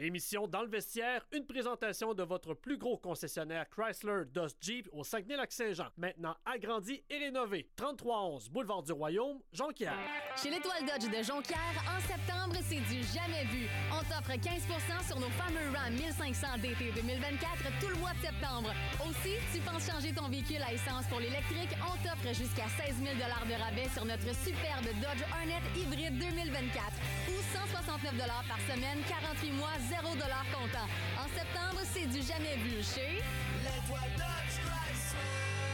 L'émission Dans le vestiaire, une présentation de votre plus gros concessionnaire Chrysler Dodge Jeep au Saguenay-Lac-Saint-Jean. Maintenant agrandi et rénové. 3311 Boulevard du Royaume, Jonquière. Chez l'Étoile Dodge de Jonquière, en septembre, c'est du jamais vu. On t'offre 15% sur nos fameux Ram 1500 d'été 2024 tout le mois de septembre. Aussi, tu penses changer ton véhicule à essence pour l'électrique, on t'offre jusqu'à 16 000 de rabais sur notre superbe Dodge Hornet hybride 2024 ou 169 par semaine, 48 mois, 0 comptant. En septembre, c'est du jamais vu chez l'Étoile Dodge Chrysler.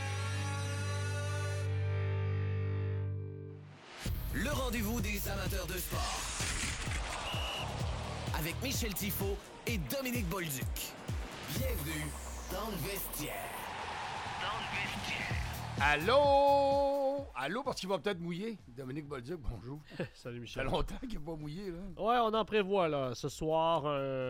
Le rendez-vous des amateurs de sport. Avec Michel Tifo et Dominique Bolduc. Bienvenue dans le vestiaire. Allô? Allô, parce qu'il va peut-être mouiller. Dominique Bolduc, bonjour. Salut Ça Michel. fait longtemps qu'il n'a pas mouillé, là. Ouais, on en prévoit là. Ce soir,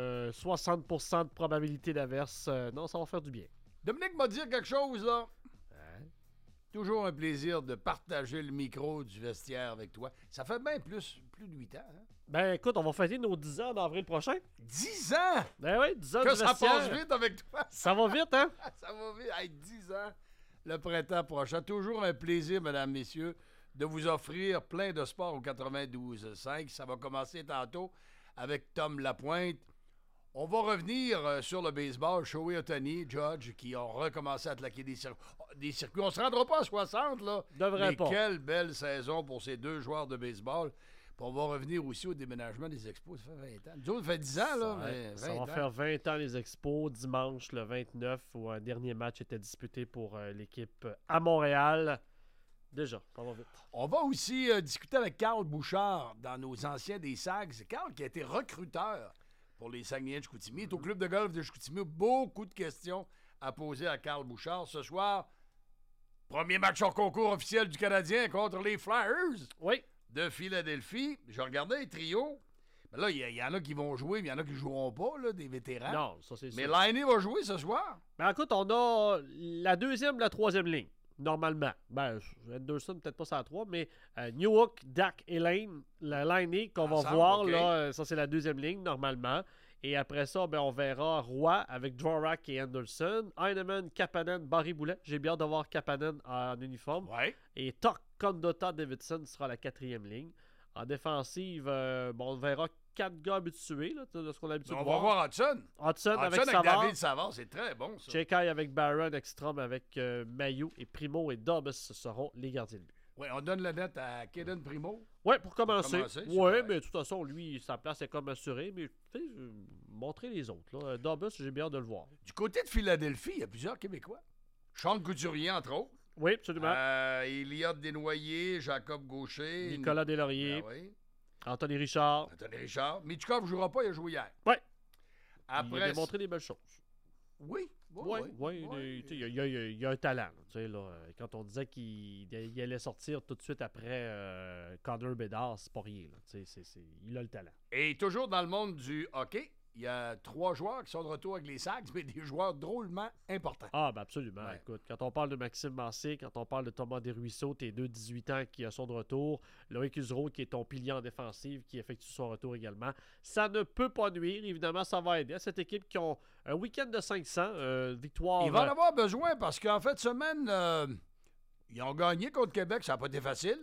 60% de probabilité d'averse. Non, ça va faire du bien. Dominique m'a dit quelque chose, là. Hein? Toujours un plaisir de partager le micro du vestiaire avec toi. Ça fait bien plus de 8 ans, hein? Ben écoute, on va fêter nos 10 ans en avril prochain. 10 ans! Ben oui, 10 ans Que du ça vestiaire. passe vite avec toi! Ça va vite, hein? Ça va vite. Hey, 10 ans, le printemps prochain. Toujours un plaisir, mesdames, messieurs, de vous offrir plein de sports au 92.5. Ça va commencer tantôt avec Tom Lapointe. On va revenir sur le baseball. Shohei Ohtani, Judge, qui ont recommencé à attaquer des circuits. On se rendra pas à 60, là. Devrait mais pas. Quelle belle saison pour ces deux joueurs de baseball. Puis on va revenir aussi au déménagement des expos. Ça fait 20 ans. Nous autres, ça fait 10 ans, là. Mais 20 Ça va ans. faire 20 ans les expos, dimanche le 29, où un dernier match était disputé pour l'équipe à Montréal. Déjà, ça va vite. On va aussi discuter avec Carl Bouchard dans nos anciens des Sags. Carl qui a été recruteur pour les Saguenayens de Chicoutimi. Il est au club de golf de Chicoutimi. Beaucoup de questions à poser à Carl Bouchard. Ce soir, premier match hors concours officiel du Canadien contre les Flyers Oui. de Philadelphie. Je regardais les trios. Mais là, il y en a qui vont jouer, mais il y en a qui ne joueront pas, là, des vétérans. Non, ça c'est sûr. Mais Laine va jouer ce soir. Ben écoute, on a la deuxième, la troisième ligne, normalement. Ben, Anderson, peut-être pas ça à 3, mais Newhook, Dak et Lane, la line qu'on va Ensemble, voir, OK. là, ça c'est la deuxième ligne, normalement. Et après ça, ben, on verra Roy avec Dvorak et Anderson, Heinemann, Kapanen, Barry Boulet. J'ai bien hâte de voir Kapanen en uniforme. Ouais. Et Tok Condota Davidson sera la quatrième ligne. En défensive, on verra 4 gars habitués, là, de ce qu'on a l'habitude de On va voir Hudson. Hudson avec Hudson Savard. David Savard, c'est très bon, ça. Chekai avec Barron, Ekstrom avec Mailloux et Primo et Dobbs seront les gardiens de but. Oui, on donne la net à Kaden Primo. Ouais, pour commencer. c'est Ouais, correct. mais de toute façon, lui, sa place est comme assurée. Mais tu sais, montrer les autres. Là. Dobbs, j'ai bien hâte de le voir. Du côté de Philadelphie, il y a plusieurs Québécois. Sean Couturier, entre autres. Oui, absolument. Eliott Desnoyers, Jacob Gaucher. Nicolas Deslauriers, Ah oui. Anthony Richard. Anthony Richard. Mitchkov ne jouera pas, il a joué hier. Ouais. Il Après. a démontré des belles choses. Oui. Oui, il y a un talent. Tu sais, là, quand on disait qu'il allait sortir tout de suite après Connor Bedard, c'est pas rien. Là. Tu sais, il a le talent. Et toujours dans le monde du hockey, il y a 3 joueurs qui sont de retour avec les Sags, mais des joueurs drôlement importants. Ah, ben absolument. Ouais. Écoute, quand on parle de Maxime Massé, quand on parle de Thomas Desruisseaux, tes deux 18 ans qui sont de retour, Loïc Usereau qui est ton pilier en défensive qui effectue son retour également, ça ne peut pas nuire. Évidemment, ça va aider à cette équipe qui ont un week-end de 500, victoire. Il va en avoir besoin parce qu'en fait, semaine, ils ont gagné contre Québec, ça n'a pas été facile.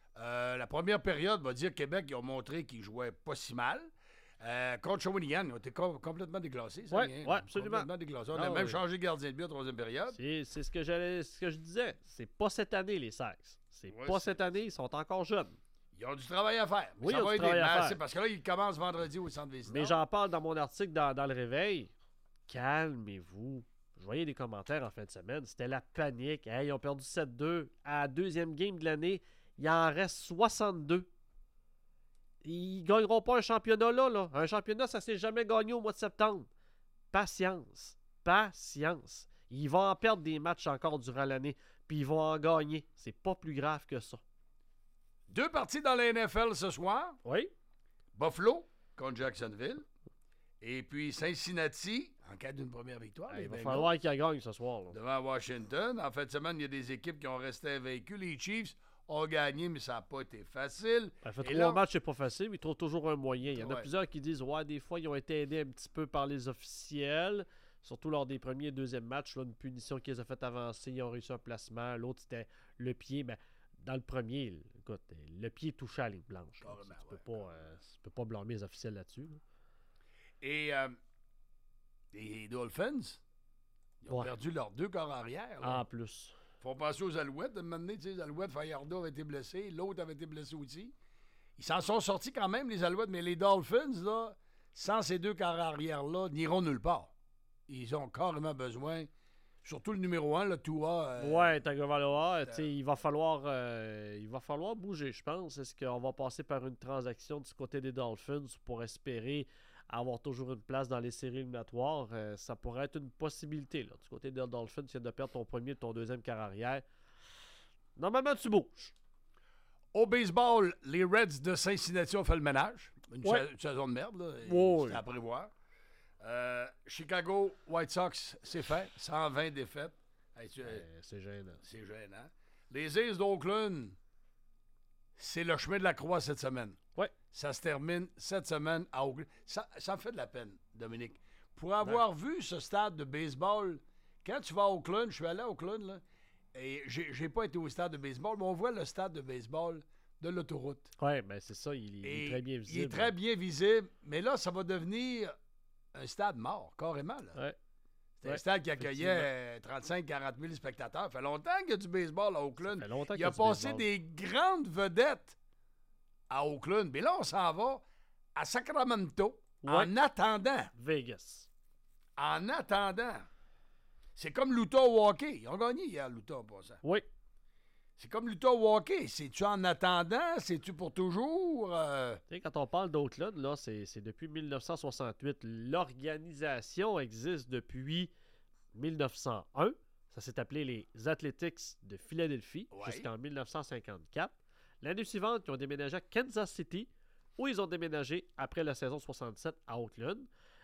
La première période va dire que Québec, ils ont montré qu'ils jouaient pas si mal. Contre Shawinigan, ils ont été complètement déglacés. Ça, Ouais, absolument. Complètement déglacés. On Ah, a même oui. changé de gardien de but en troisième période. C'est ce que je disais. C'est pas cette année, les Sags. C'est Ouais, pas c'est- cette année. Ils sont encore jeunes. Ils ont du travail à faire. Oui, ça ils ont va du aider. travail à Mais faire. c'est parce que là, ils commencent vendredi au centre Vézina. Mais j'en parle dans mon article dans le Réveil. Calmez-vous. Je voyais des commentaires en fin de semaine. C'était la panique. Hey, ils ont perdu 7-2. À la deuxième game de l'année, il en reste 62. Ils gagneront pas un championnat là. Un championnat, ça s'est jamais gagné au mois de septembre. Patience. Patience. Ils vont en perdre des matchs encore durant l'année. Puis ils vont en gagner. C'est pas plus grave que ça. 2 parties dans la NFL ce soir. Oui? Buffalo contre Jacksonville. Et puis Cincinnati, en cas d'une première victoire. Il va les falloir qu'ils gagnent ce soir. Là. devant Washington. En fin de semaine, il y a des équipes qui ont resté invaincues. Les Chiefs ont gagné, mais ça n'a pas été facile. Ça fait Et 3 là- matchs, c'est pas facile, mais ils trouvent toujours un moyen. Il y en a Ouais. plusieurs qui disent ouais, des fois, ils ont été aidés un petit peu par les officiels, surtout lors des premiers et deuxièmes matchs. Là, une punition qui les a fait avancer, ils ont réussi un placement. L'autre, c'était le pied. Ben, dans le premier, écoute, le pied touchait à la ligne blanche. là. Carrément, Tu peux pas blâmer les officiels là-dessus. là. Et les Dolphins, ils ont Ouais. perdu leurs 2 corps arrière. là. En plus. Faut penser aux Alouettes. De un moment donné, tu sais, les Alouettes, Fajardo avait été blessé, l'autre avait été blessé aussi. Ils s'en sont sortis quand même, les Alouettes, mais les Dolphins, là, sans ces 2 corps arrière-là, n'iront nulle part. Ils ont carrément besoin, surtout le numéro 1, le Tua. Ouais, Tagovailoa, tu sais, il va falloir bouger, je pense. Est-ce qu'on va passer par une transaction du côté des Dolphins pour espérer avoir toujours une place dans les séries éliminatoires? Ça pourrait être une possibilité. Là. Du côté des Dolphins, tu viens de perdre ton premier et ton deuxième quart arrière. Normalement, tu bouges. Au baseball, les Reds de Cincinnati ont fait le ménage. Une Ouais. saison de merde, là. Ouais. C'était à prévoir. Chicago White Sox, c'est fait. 120 défaites. Hey, C'est gênant. c'est gênant. Les A's d'Oakland, c'est le chemin de la croix cette semaine. Ouais. Ça se termine cette semaine à Oakland. Ça me fait de la peine, Dominique. Pour avoir vu ce stade de baseball, quand tu vas à Oakland, je suis allé à Oakland, là, et j'ai pas été au stade de baseball, mais on voit le stade de baseball de l'autoroute. Ouais, ben c'est ça, il est Et très bien visible. Il est très bien visible, mais là, ça va devenir un stade mort, carrément. Là. Ouais. C'est un Ouais, stade qui accueillait 35-40 000 spectateurs. Ça fait longtemps qu'il y a du baseball à Oakland. Ça fait longtemps Il qu'il y a a du passé baseball. des grandes vedettes à Oakland. Mais là, on s'en va à Sacramento en attendant. Vegas. En attendant. C'est comme l'Utah au hockey. Ils ont gagné hier, l'Utah, en passant. Oui. C'est comme l'Utah au hockey. C'est-tu en attendant? C'est-tu pour toujours? Tu sais, quand on parle d'Oakland, là, c'est depuis 1968. L'organisation existe depuis 1901. Ça s'est appelé les Athletics de Philadelphie Ouais. jusqu'en 1954. L'année suivante, ils ont déménagé à Kansas City, où ils ont déménagé après la saison 67 à Oakland.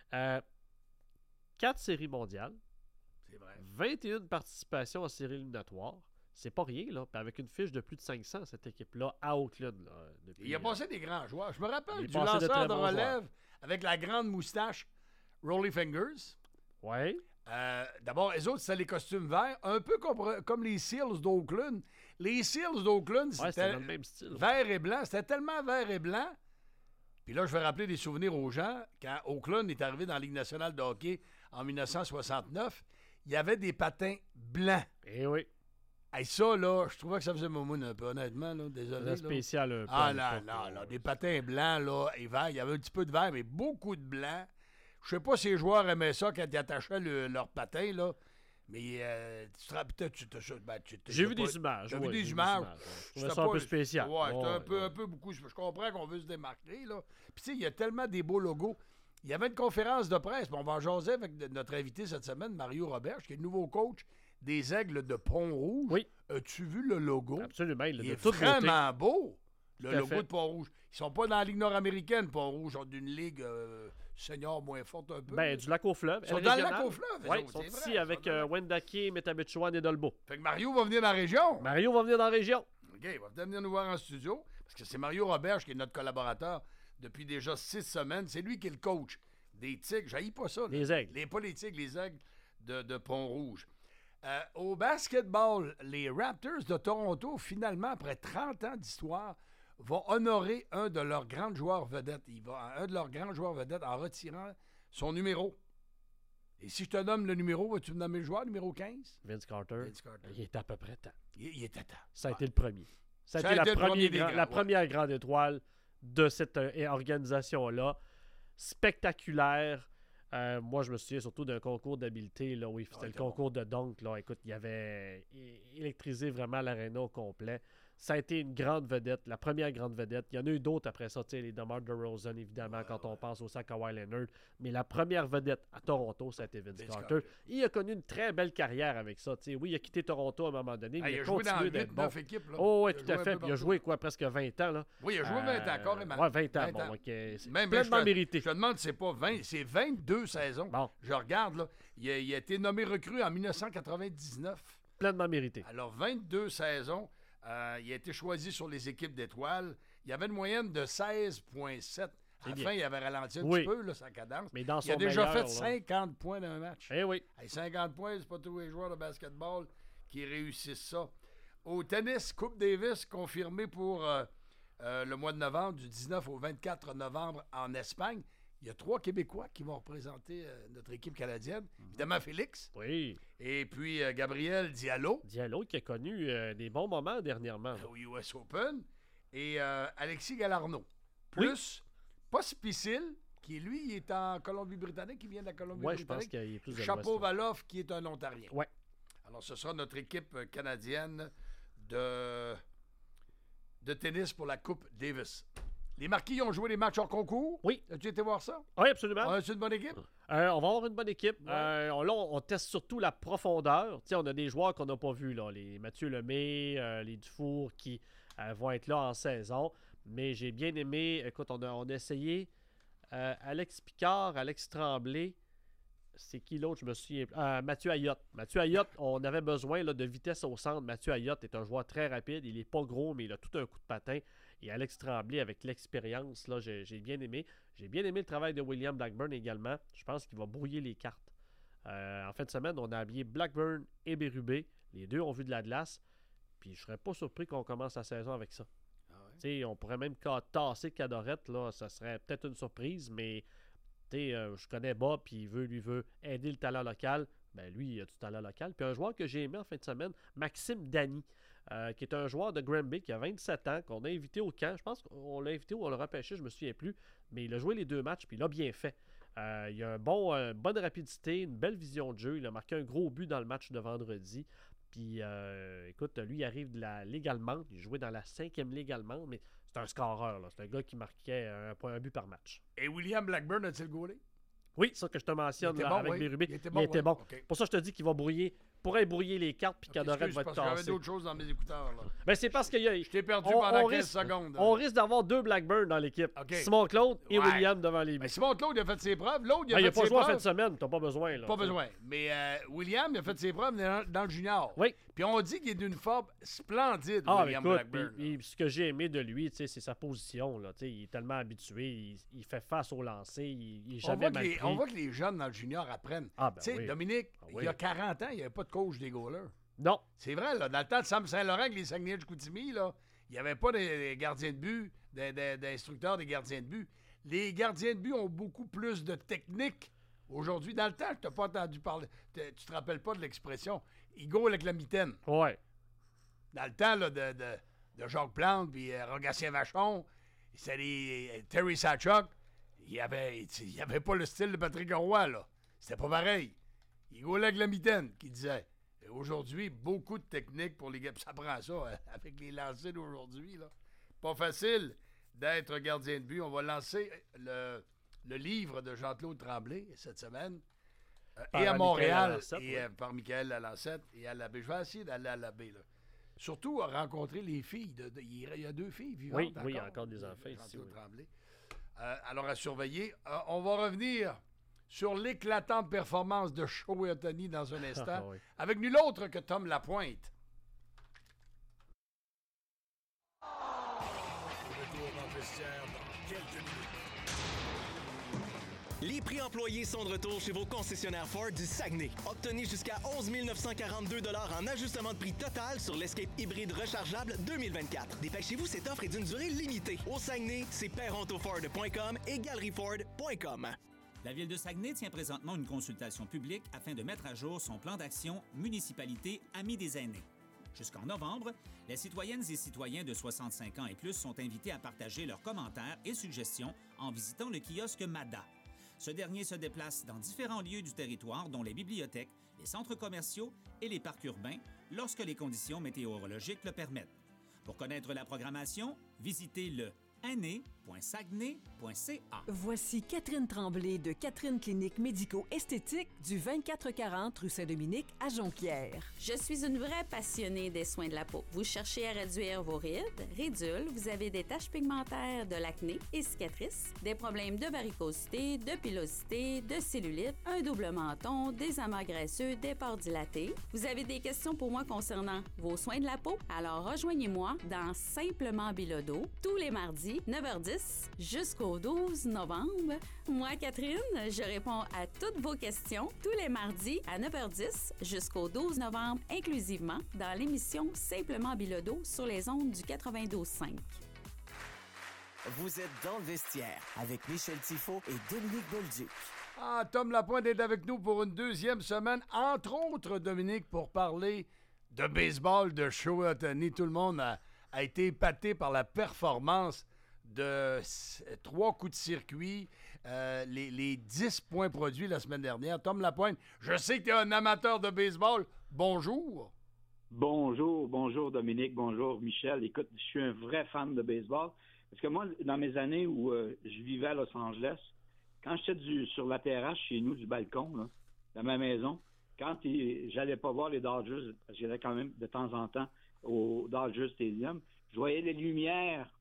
4 séries mondiales, C'est vrai. 21 participations en séries éliminatoires. C'est pas rien, là. Puis avec une fiche de plus de 500, cette équipe-là, à Oakland. Là, depuis, Il a passé des grands joueurs. Je me il rappelle est du passé de lanceur très de bons relève avec la grande moustache Rolly Fingers. Ouais. D'abord, les autres, c'était les costumes verts, un peu comme les Seals d'Oakland. Les Seals d'Oakland, Ouais, c'était c'était dans le même style. vert et blanc. C'était tellement vert et blanc. Puis là, je vais rappeler des souvenirs aux gens. Quand Oakland est arrivé dans la Ligue nationale de hockey en 1969, il y avait des patins blancs. Eh oui. Et ça, là, je trouvais que ça faisait moumoune un peu, honnêtement. Là, désolé. C'est là. spécial un peu. Ah à là, l'époque, là, là, des patins blancs, là, et verts. Il y avait un petit peu de vert, mais beaucoup de blanc. Je sais pas si les joueurs aimaient ça quand ils attachaient leurs patins, là. Mais tu te rappelles, J'ai vu des images. T'as ouais, vu j'ai des vu images? Je C'était trouvais ça un pas- peu spécial. Ouais, c'était Ouais, un peu beaucoup. Je comprends qu'on veut se démarquer, là. Puis, tu sais, il y a tellement des beaux logos. Il y avait une conférence de presse, puis on va en jaser avec notre invité cette semaine, Mario Roberge, qui est le nouveau coach des Aigles de Pont-Rouge. Oui. As-tu vu le logo? Absolument. Il, Il de est toute beauté. vraiment beau, le Tout à logo fait. de Pont-Rouge. Ils sont pas dans la Ligue nord-américaine, Pont-Rouge, ils sont d'une ligue senior moins forte un peu. Ben, du lac au fleuve. Ils sont elle dans le régionale. lac au fleuve, eux Oui, autres, ils sont c'est ici vrai, ils avec sont dans le lac. Wendake, Métabetchouan et Dolbeau. Fait que Mario va venir dans la région. Mario va venir dans la région. OK, il va peut-être venir nous voir en studio, parce que c'est Mario Roberge qui est notre collaborateur depuis déjà 6 semaines. C'est lui qui est le coach des Tigres. J'haïs pas ça. là. Les Aigles. Pas les Tigres, les Aigles de Pont-Rouge. Au basketball, les Raptors de Toronto, finalement, après 30 ans d'histoire, vont honorer un de leurs grands joueurs vedettes. Un de leurs grands joueurs vedettes en retirant son numéro. Et si je te nomme le numéro, vas-tu me nommer le joueur, numéro 15? Vince Carter. Vince Carter. Il est à peu près temps. Il était temps. Ça a été le premier. Ça a Ça été a été le premier des la grands, ouais. première grande étoile de cette organisation-là. Spectaculaire. Moi, je me souviens surtout d'un concours d'habileté. Là, oui, c'était le concours de dunk. Là. Écoute, il avait électrisé vraiment l'aréna au complet. Ça a été une grande vedette, la première grande vedette. Il y en a eu d'autres après ça, tu sais, les DeMar DeRozan, évidemment, quand on pense au Kawhi Leonard. Mais la première vedette à Toronto, ça a été Vince Carter. Il a connu une très belle carrière avec ça. Tu sais. Oui, il a quitté Toronto à un moment donné, mais Il il a a joué dans continué d'être 8-9 bon. équipes. Là. Oh, oui, Il a tout à joué un fait. peu Puis il a partout. joué quoi, presque 20 ans. Là. Oui, il a joué 20 ans, carrément. Oui, 20 ans. 20 Bon, ans. ok, c'est Même pleinement je mérité. te demande, c'est pas 20, c'est 22 saisons. Bon. Je regarde, là. Il a été nommé recrue en 1999. Pleinement mérité. Alors, 22 saisons Il a été choisi sur les équipes d'étoiles. Il y avait une moyenne de 16,7. À la fin, il avait ralenti un petit peu là, sa cadence. Mais dans il a son déjà meilleur, fait 50 points dans un match. Eh oui. 50 points, c'est pas tous les joueurs de basketball qui réussissent ça. Au tennis, Coupe Davis confirmée pour le mois de novembre, du 19 au 24 novembre en Espagne. Il y a 3 Québécois qui vont représenter notre équipe canadienne. Évidemment, Félix. Oui. Et puis Gabriel Diallo. Diallo qui a connu des bons moments dernièrement. Au US Open. Et Alexis Galarneau. Plus Pospisil, qui lui, il est en Colombie-Britannique, il vient de la Oui, je Colombie-Britannique. pense qu'il est plus de Chapeau-Valoff, qui est un Ontarien. Oui. Alors, ce sera notre équipe canadienne de tennis pour la Coupe Davis. Les Marquis ont joué les matchs hors concours. Oui. As-tu été voir ça? Oui, absolument. C'est une bonne équipe? On va avoir une bonne équipe. Ouais. Là, on teste surtout la profondeur. T'sais, on a des joueurs qu'on n'a pas vus, là. Les Mathieu Lemay, les Dufour qui vont être là en saison. Mais j'ai bien aimé. Écoute, on a essayé Alex Picard, Alex Tremblay. C'est qui l'autre? Je me souviens. Mathieu Ayotte. Mathieu Ayotte, on avait besoin là, de vitesse au centre. Mathieu Ayotte est un joueur très rapide. Il n'est pas gros, mais il a tout un coup de patin. Et Alex Tremblay, avec l'expérience, là, j'ai bien aimé. J'ai bien aimé le travail de William Blackburn également. Je pense qu'il va brouiller les cartes. En fin de semaine, on a habillé Blackburn et Bérubé. Les deux ont vu de la glace. Puis je serais pas surpris qu'on commence la saison avec ça. On pourrait même tasser Cadorette. Là, ça serait peut-être une surprise, mais je connais Bob, puis il veut aider le talent local. Ben lui, il a du talent local. Puis un joueur que j'ai aimé en fin de semaine, Maxime Dany, qui est un joueur de Granby qui a 27 ans, qu'on a invité au camp. Je pense qu'on l'a invité ou on l'a repêché, je me souviens plus. Mais il a joué les 2 matchs, puis il a bien fait. Il a une bonne rapidité, une belle vision de jeu. Il a marqué un gros but dans le match de vendredi. Puis, écoute, lui, il arrive de la Ligue allemande. Il jouait dans la 5e Ligue allemande, mais c'est un scoreur. C'est un gars qui marquait un but par match. Et William Blackburn a-t-il gaulé? Oui, ça que je te mentionne là, avec Bérubé. Il était bon. Okay. Pour ça, je te dis qu'il pourrait brouiller les cartes puis Cadorette va être parce que j'avais tassé. d'autres choses dans mes écouteurs. Là. Ben, c'est parce qu'il y a... Je t'ai perdu pendant 15 secondes. On risque d'avoir 2 Blackburn dans l'équipe. Okay. Simon Claude et William devant les buts. Ben, Simon Claude, il a fait ses preuves. L'autre, il a il fait n'a pas ses joué en preuves. fin de semaine. T'as pas besoin. Là, pas besoin. Mais William, il a fait ses preuves dans le junior. Oui. Puis on dit qu'il est d'une forme splendide, William écoute, Blackburn. Puis ce que j'ai aimé de lui, c'est sa position. Là, il est tellement habitué. Il fait face au lancer. Il est jamais mal pris. On voit que les jeunes dans le junior apprennent. Oui. Dominique, il y a 40 ans, il n'y avait pas de coach des goalers. Non. C'est vrai, là, dans le temps de Sam Saint-Laurent avec les Saguenay de Chicoutimi, là, il n'y avait pas des gardiens de but, d'instructeurs des gardiens de but. Les gardiens de but ont beaucoup plus de technique aujourd'hui. Dans le temps, je t'ai pas entendu parler. Tu te rappelles pas de l'expression « il goal avec la mitaine ». Ouais. Dans le temps là, de Jacques Plante puis Rogatien Vachon, c'est Terry Sachok, il n'y avait pas le style de Patrick Roy, là. C'était pas pareil. Il goalait avec la mitaine, qui disait. Et aujourd'hui, beaucoup de techniques pour les gars. Ça prend ça avec les lancers d'aujourd'hui, là. Pas facile d'être gardien de but. On va lancer le livre de Jean-Claude Tremblay cette semaine. Et à Montréal, par Michael Lalancette et à l'abbé. Je vais essayer d'aller à l'abbé, là. Surtout à rencontrer les filles. Il y a 2 filles vivantes. Oui, il y a encore des enfants ici. Jean-Claude Tremblay. Alors à surveiller. On va revenir sur l'éclatante performance de Shohei Ohtani dans un instant, oui. avec nul autre que Tom Lapointe. Retour dans le vestiaire dans quelques minutes. Les prix employés sont de retour chez vos concessionnaires Ford du Saguenay. Obtenez jusqu'à 11 942 $ en ajustement de prix total sur l'Escape hybride rechargeable 2024. Dépêchez-vous, cette offre est d'une durée limitée. Au Saguenay, c'est perrontoford.com et galeerieford.com. La Ville de Saguenay tient présentement une consultation publique afin de mettre à jour son plan d'action Municipalité Amis des aînés. Jusqu'en novembre, les citoyennes et citoyens de 65 ans et plus sont invités à partager leurs commentaires et suggestions en visitant le kiosque MADA. Ce dernier se déplace dans différents lieux du territoire, dont les bibliothèques, les centres commerciaux et les parcs urbains, lorsque les conditions météorologiques le permettent. Pour connaître la programmation, visitez le année.saguenay.ca. Voici Catherine Tremblay de Catherine Clinique Médico-Esthétique du 2440 rue Saint-Dominique à Jonquière. Je suis une vraie passionnée des soins de la peau. Vous cherchez à réduire vos rides, ridules, vous avez des taches pigmentaires, de l'acné et cicatrices, des problèmes de varicosité, de pilosité, de cellulite, un double menton, des amas graisseux, des pores dilatés. Vous avez des questions pour moi concernant vos soins de la peau? Alors rejoignez-moi dans Simplement Bilodeau tous les mardis 9h10 jusqu'au 12 novembre. Moi, Catherine, je réponds à toutes vos questions tous les mardis à 9h10 jusqu'au 12 novembre, inclusivement dans l'émission Simplement Bilodeau sur les ondes du 92.5. Vous êtes dans le vestiaire avec Michel Tifo et Dominique Bolduc. Ah, Tom Lapointe est avec nous pour une deuxième semaine, entre autres, Dominique, pour parler de baseball de Shohei Ohtani. Tout le monde a été épaté par la performance de 3 coups de circuit, les 10 points produits la semaine dernière. Tom Lapointe, je sais que tu es un amateur de baseball. Bonjour. Bonjour Dominique, bonjour Michel. Écoute, je suis un vrai fan de baseball. Parce que moi, dans mes années où je vivais à Los Angeles, quand j'étais sur la terrasse chez nous, du balcon, là, dans ma maison, quand j'allais pas voir les Dodgers, parce que j'allais quand même de temps en temps au Dodger Stadium, je voyais les lumières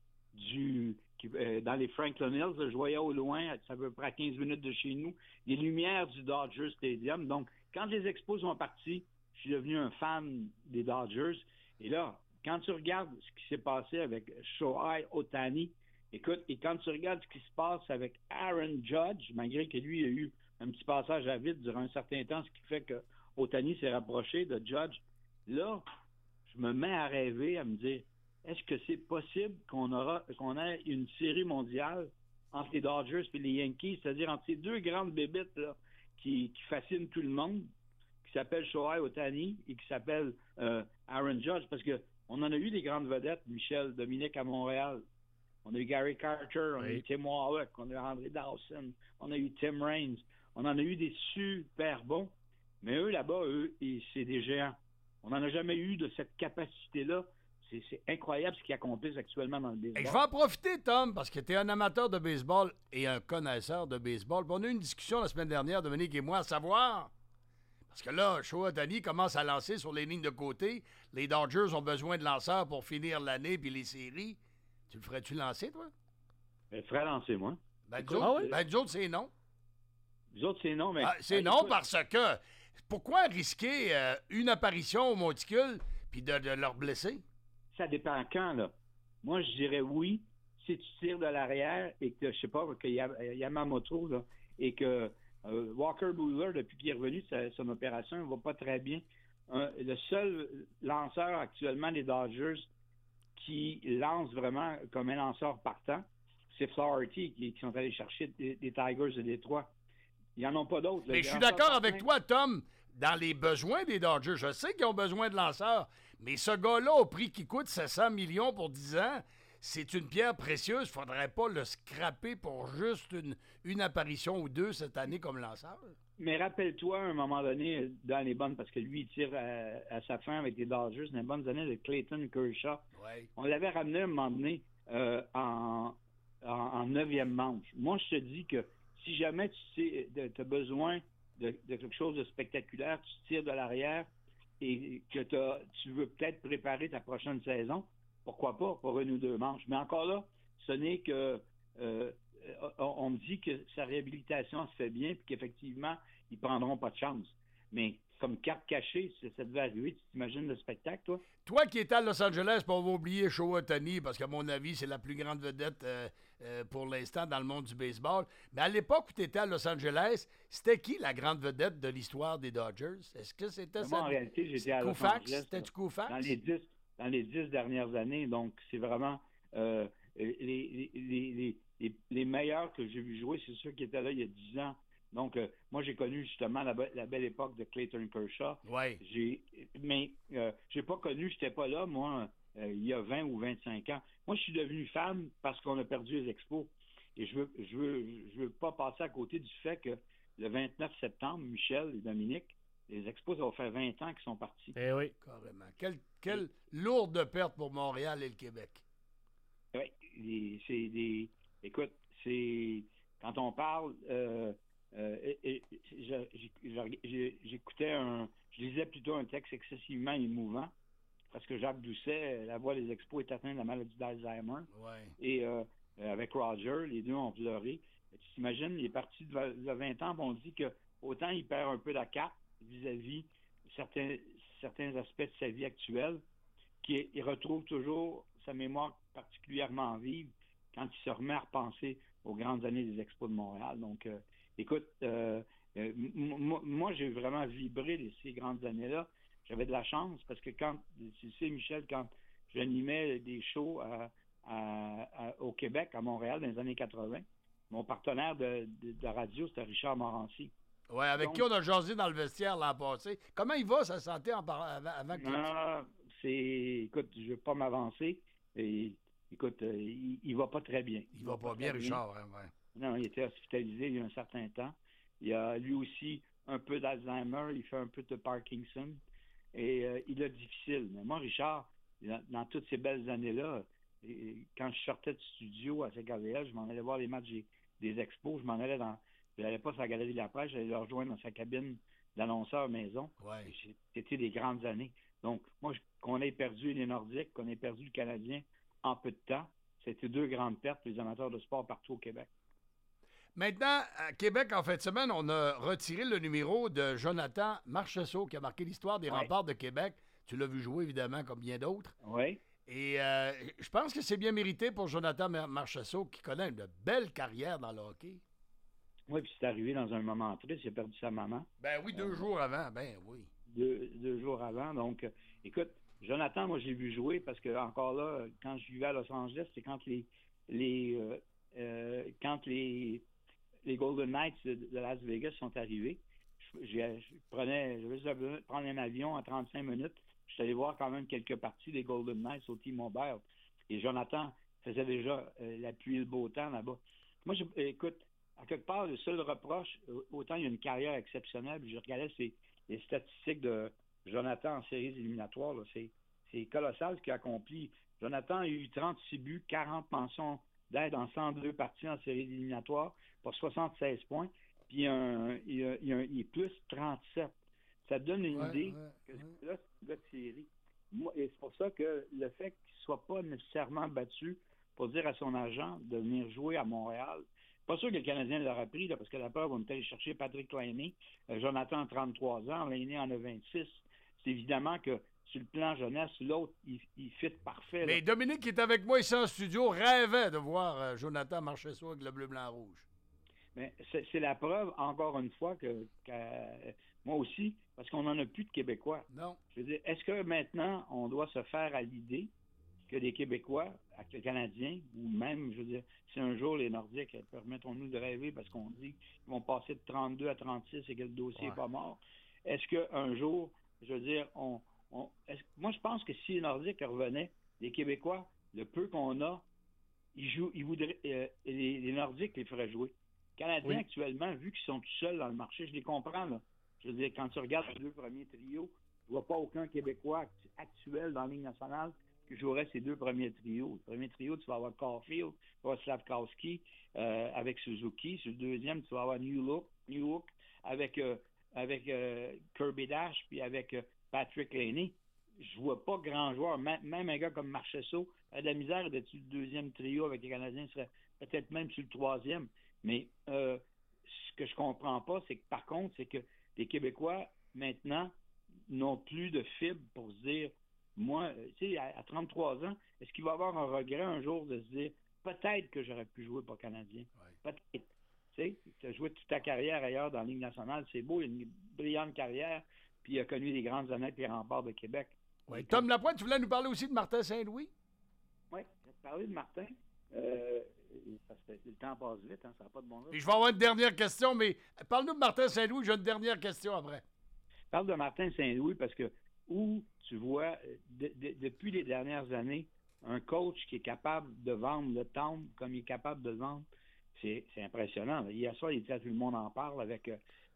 dans les Franklin Hills, je voyais au loin, ça veut près à 15 minutes de chez nous, les lumières du Dodger Stadium. Donc, quand les Expos sont partis, je suis devenu un fan des Dodgers. Et là, quand tu regardes ce qui s'est passé avec Shohei Ohtani, écoute, et quand tu regardes ce qui se passe avec Aaron Judge, malgré que lui a eu un petit passage à vide durant un certain temps, ce qui fait que Ohtani s'est rapproché de Judge, là, je me mets à rêver, à me dire, est-ce que c'est possible qu'on ait une série mondiale entre les Dodgers et les Yankees, c'est-à-dire entre ces deux grandes bébites là, qui fascinent tout le monde, qui s'appellent Shohei Ohtani et qui s'appellent Aaron Judge, parce que on en a eu des grandes vedettes, Michel, Dominique à Montréal. On a eu Gary Carter, on a eu Tim Wallach, on a eu André Dawson, on a eu Tim Raines. On en a eu des super bons, mais eux, là-bas, c'est des géants. On n'en a jamais eu de cette capacité-là. C'est incroyable ce qu'ils accomplissent actuellement dans le baseball. Et je vais en profiter, Tom, parce que tu es un amateur de baseball et un connaisseur de baseball. Puis on a eu une discussion la semaine dernière, Dominique et moi, à savoir... Parce que là, Shohei Ohtani commence à lancer sur les lignes de côté. Les Dodgers ont besoin de lanceurs pour finir l'année puis les séries. Tu le ferais-tu lancer, toi? Je le ferais lancer, moi. Nous autres, c'est non. Nous autres, c'est non, mais... c'est non parce que... Pourquoi risquer une apparition au monticule puis de leur blesser? Ça dépend quand, là. Moi, je dirais oui si tu tires de l'arrière et que, je sais pas, qu'il y a Yamamoto, là, et que Walker Buehler, depuis qu'il est revenu de son opération, il va pas très bien. Le seul lanceur actuellement des Dodgers qui lance vraiment comme un lanceur partant, c'est Flaherty qui sont allés chercher des Tigers de Détroit. Ils n'en ont pas d'autres. Mais je suis d'accord avec toi, Tom, dans les besoins des Dodgers. Je sais qu'ils ont besoin de lanceurs, mais ce gars-là, au prix qui coûte 700 millions pour 10 ans, c'est une pierre précieuse. Il ne faudrait pas le scraper pour juste une apparition ou deux cette année comme lanceur. Mais rappelle-toi, à un moment donné, dans les bonnes, parce que lui, il tire à sa fin avec les Dodgers, dans les bonnes années de Clayton Kershaw. Ouais. On l'avait ramené à un moment donné en 9e manche. Moi, je te dis que si jamais tu as besoin de quelque chose de spectaculaire, tu tires de l'arrière et que tu veux peut-être préparer ta prochaine saison, pourquoi pas pour une ou deux manches. Mais encore là, ce n'est que... on me dit que sa réhabilitation se fait bien et qu'effectivement, ils ne prendront pas de chance. Mais comme carte cachée, ça devait arriver. Tu t'imagines le spectacle, toi? Toi qui étais à Los Angeles, on va oublier Shohei Ohtani, parce qu'à mon avis, c'est la plus grande vedette pour l'instant dans le monde du baseball. Mais à l'époque où tu étais à Los Angeles, c'était qui la grande vedette de l'histoire des Dodgers? Est-ce que c'était ça? Moi, en réalité, j'étais à Los Angeles. C'était-tu Koufax? Dans les 10 dernières années. Donc, c'est vraiment les meilleurs que j'ai vu jouer, c'est ceux qui étaient là il y a 10 ans. Donc, moi, j'ai connu justement la belle époque de Clayton Kershaw. Ouais. Mais j'ai pas connu, j'étais pas là, moi, il y a 20 ou 25 ans. Moi, je suis devenu fan parce qu'on a perdu les Expos. Et je veux pas passer à côté du fait que le 29 septembre, Michel et Dominique, les Expos, ça va faire 20 ans qu'ils sont partis. Eh oui. Carrément. Quelle lourde perte pour Montréal et le Québec. Ouais. Écoute, c'est... Quand on parle... j'écoutais je lisais plutôt un texte excessivement émouvant parce que Jacques Doucet, la voix des Expos, est atteint de la maladie d'Alzheimer. Ouais. Et avec Roger, les deux ont pleuré. Tu t'imagines, il est parti de 20 ans, on dit que autant il perd un peu la carte vis-à-vis certains aspects de sa vie actuelle, qu'il retrouve toujours sa mémoire particulièrement vive quand il se remet à repenser aux grandes années des Expos de Montréal. Donc, écoute, moi, j'ai vraiment vibré de ces grandes années-là. J'avais de la chance parce que tu sais, Michel, quand j'animais des shows au Québec, à Montréal, dans les années 80, mon partenaire de radio, c'était Richard Morancy. Oui, avec qui on a jasé dans le vestiaire l'an passé. Comment il va, sa santé, avant que... Non, écoute, je ne veux pas m'avancer. Écoute, il va pas très bien. Il va pas bien, Richard, hein, ouais. Non, il était hospitalisé il y a un certain temps. Il a lui aussi un peu d'Alzheimer, il fait un peu de Parkinson. Et il a difficile. Mais moi, Richard, dans toutes ces belles années-là, quand je sortais du studio à CKVL, je m'en allais voir les matchs des Expos, je n'allais pas sur la galerie de la presse, j'allais le rejoindre dans sa cabine d'annonceur maison. Ouais. C'était des grandes années. Donc, moi, qu'on ait perdu les Nordiques, qu'on ait perdu le Canadien en peu de temps, c'était deux grandes pertes pour les amateurs de sport partout au Québec. Maintenant, à Québec, en fin de semaine, on a retiré le numéro de Jonathan Marchessault, qui a marqué l'histoire des Remparts de Québec. Tu l'as vu jouer, évidemment, comme bien d'autres. Oui. Et je pense que c'est bien mérité pour Jonathan Marchessault, qui connaît une belle carrière dans le hockey. Oui, puis c'est arrivé dans un moment triste. Il a perdu sa maman. Ben oui, 2 jours avant. Ben oui. Deux jours avant. Donc, écoute, Jonathan, moi, j'ai vu jouer parce que, encore là, quand je vivais à Los Angeles, c'est quand les Golden Knights de Las Vegas sont arrivés. Je devais prendre un avion à 35 minutes. Je suis allé voir quand même quelques parties des Golden Knights au T-Mobile. Et Jonathan faisait déjà la pluie et le beau temps là-bas. Moi, écoute, à quelque part, le seul reproche, autant il y a une carrière exceptionnelle, je regardais les statistiques de Jonathan en séries éliminatoires, là, c'est colossal ce qu'il a accompli. Jonathan a eu 36 buts, 40 mentions d'aide en 102 parties en séries éliminatoires pour 76 points, puis il est plus 37. Ça donne une idée que là, c'est un gars de série. Et c'est pour ça que le fait qu'il ne soit pas nécessairement battu pour dire à son agent de venir jouer à Montréal, pas sûr que le Canadien l'aurait pris, là, parce que la peur, on est allé chercher Patrick Laine, Jonathan a 33 ans, Laine en a 26. C'est évidemment que sur le plan jeunesse, l'autre, il fit parfait. Mais là. Dominique, qui est avec moi ici en studio, rêvait de voir Jonathan Marchessault avec le bleu-blanc-rouge. Mais c'est la preuve, encore une fois, que moi aussi, parce qu'on n'en a plus de Québécois. Non. Je veux dire, est-ce que maintenant, on doit se faire à l'idée que les Québécois, avec les Canadiens, ou même, je veux dire, si un jour les Nordiques, permettons-nous de rêver, parce qu'on dit qu'ils vont passer de 32 à 36 et que le dossier n'est pas mort, est-ce qu'un jour, je veux dire, moi, je pense que si les Nordiques revenaient, les Québécois, le peu qu'on a, ils voudraient, les Nordiques les feraient jouer. Les Canadiens, actuellement, vu qu'ils sont tout seuls dans le marché, je les comprends, là. Je veux dire, quand tu regardes les 2 premiers trios, je vois pas aucun Québécois actuel dans la Ligue nationale qui jouerait ces 2 premiers trios. Le premier trio, tu vas avoir Caulfield, tu vas avoir Slavkowski avec Suzuki. Sur le deuxième, tu vas avoir Newhook avec Kirby Dash puis avec Patrick Laine. Je vois pas grand joueur. Même un gars comme Marchessault a de la misère d'être sur le deuxième trio avec les Canadiens, serait peut-être même sur le troisième. Mais ce que je comprends pas, c'est que par contre, c'est que les Québécois, maintenant, n'ont plus de fibre pour se dire, moi, tu sais, à 33 ans, est-ce qu'il va avoir un regret un jour de se dire, peut-être que j'aurais pu jouer pour le Canadien? Peut-être. Tu sais, tu as joué toute ta carrière ailleurs dans la Ligue nationale, c'est beau, il a une brillante carrière, puis il a connu les grandes années et les Remparts de Québec. Oui. Tom Lapointe, tu voulais nous parler aussi de Martin Saint-Louis? Oui, je vais te parler de Martin. Parce que le temps passe vite, hein, ça n'a pas de bon sens. Et je vais avoir une dernière question, mais parle-nous de Martin Saint-Louis, j'ai une dernière question après. Je parle de Martin Saint-Louis parce que où tu vois, depuis les dernières années, un coach qui est capable de vendre le temple comme il est capable de le vendre, c'est impressionnant. Hier soir, tout le monde en parle avec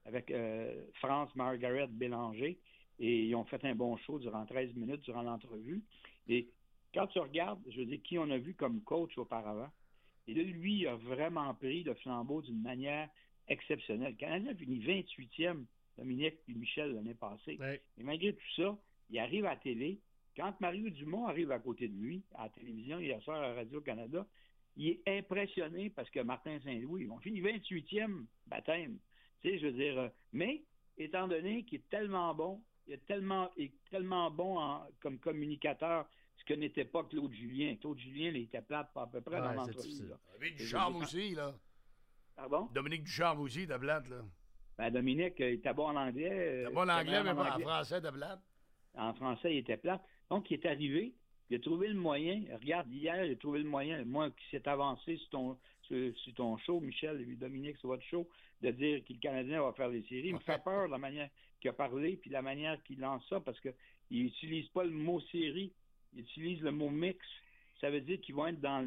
France Margaret Bélanger et ils ont fait un bon show durant 13 minutes durant l'entrevue. Et quand tu regardes, je veux dire, qui on a vu comme coach auparavant, et là, lui, il a vraiment pris le flambeau d'une manière exceptionnelle. Le Canadien a fini 28e, Dominique et Michel, l'année passée. Ouais. Et malgré tout ça, il arrive à la télé. Quand Mario Dumont arrive à côté de lui, à la télévision, hier soir à Radio-Canada, il est impressionné parce que Martin Saint-Louis, ils ont fini 28e baptême. Tu sais, je veux dire, mais étant donné qu'il est tellement bon, il est tellement bon comme communicateur, ce que n'était pas Claude Julien. Claude Julien, il était plate pas à peu près dans l'entrevue. Dominique Ducharme aussi, là. Pardon? Dominique Ducharme aussi, de plate, là. Ben, Dominique, il était bon en anglais. Il était bon en anglais, mais pas en français, de plate. En français, il était plate. Donc, il est arrivé, il a trouvé le moyen. Regarde, hier, il a trouvé le moyen. Moi, qui s'est avancé sur ton show, Michel et Dominique, sur votre show, de dire que le Canadien va faire les séries. Il me fait peur la manière qu'il a parlé, puis la manière qu'il lance ça, parce qu'il n'utilise pas le mot série, il utilise le mot mix. Ça veut dire qu'ils vont être dans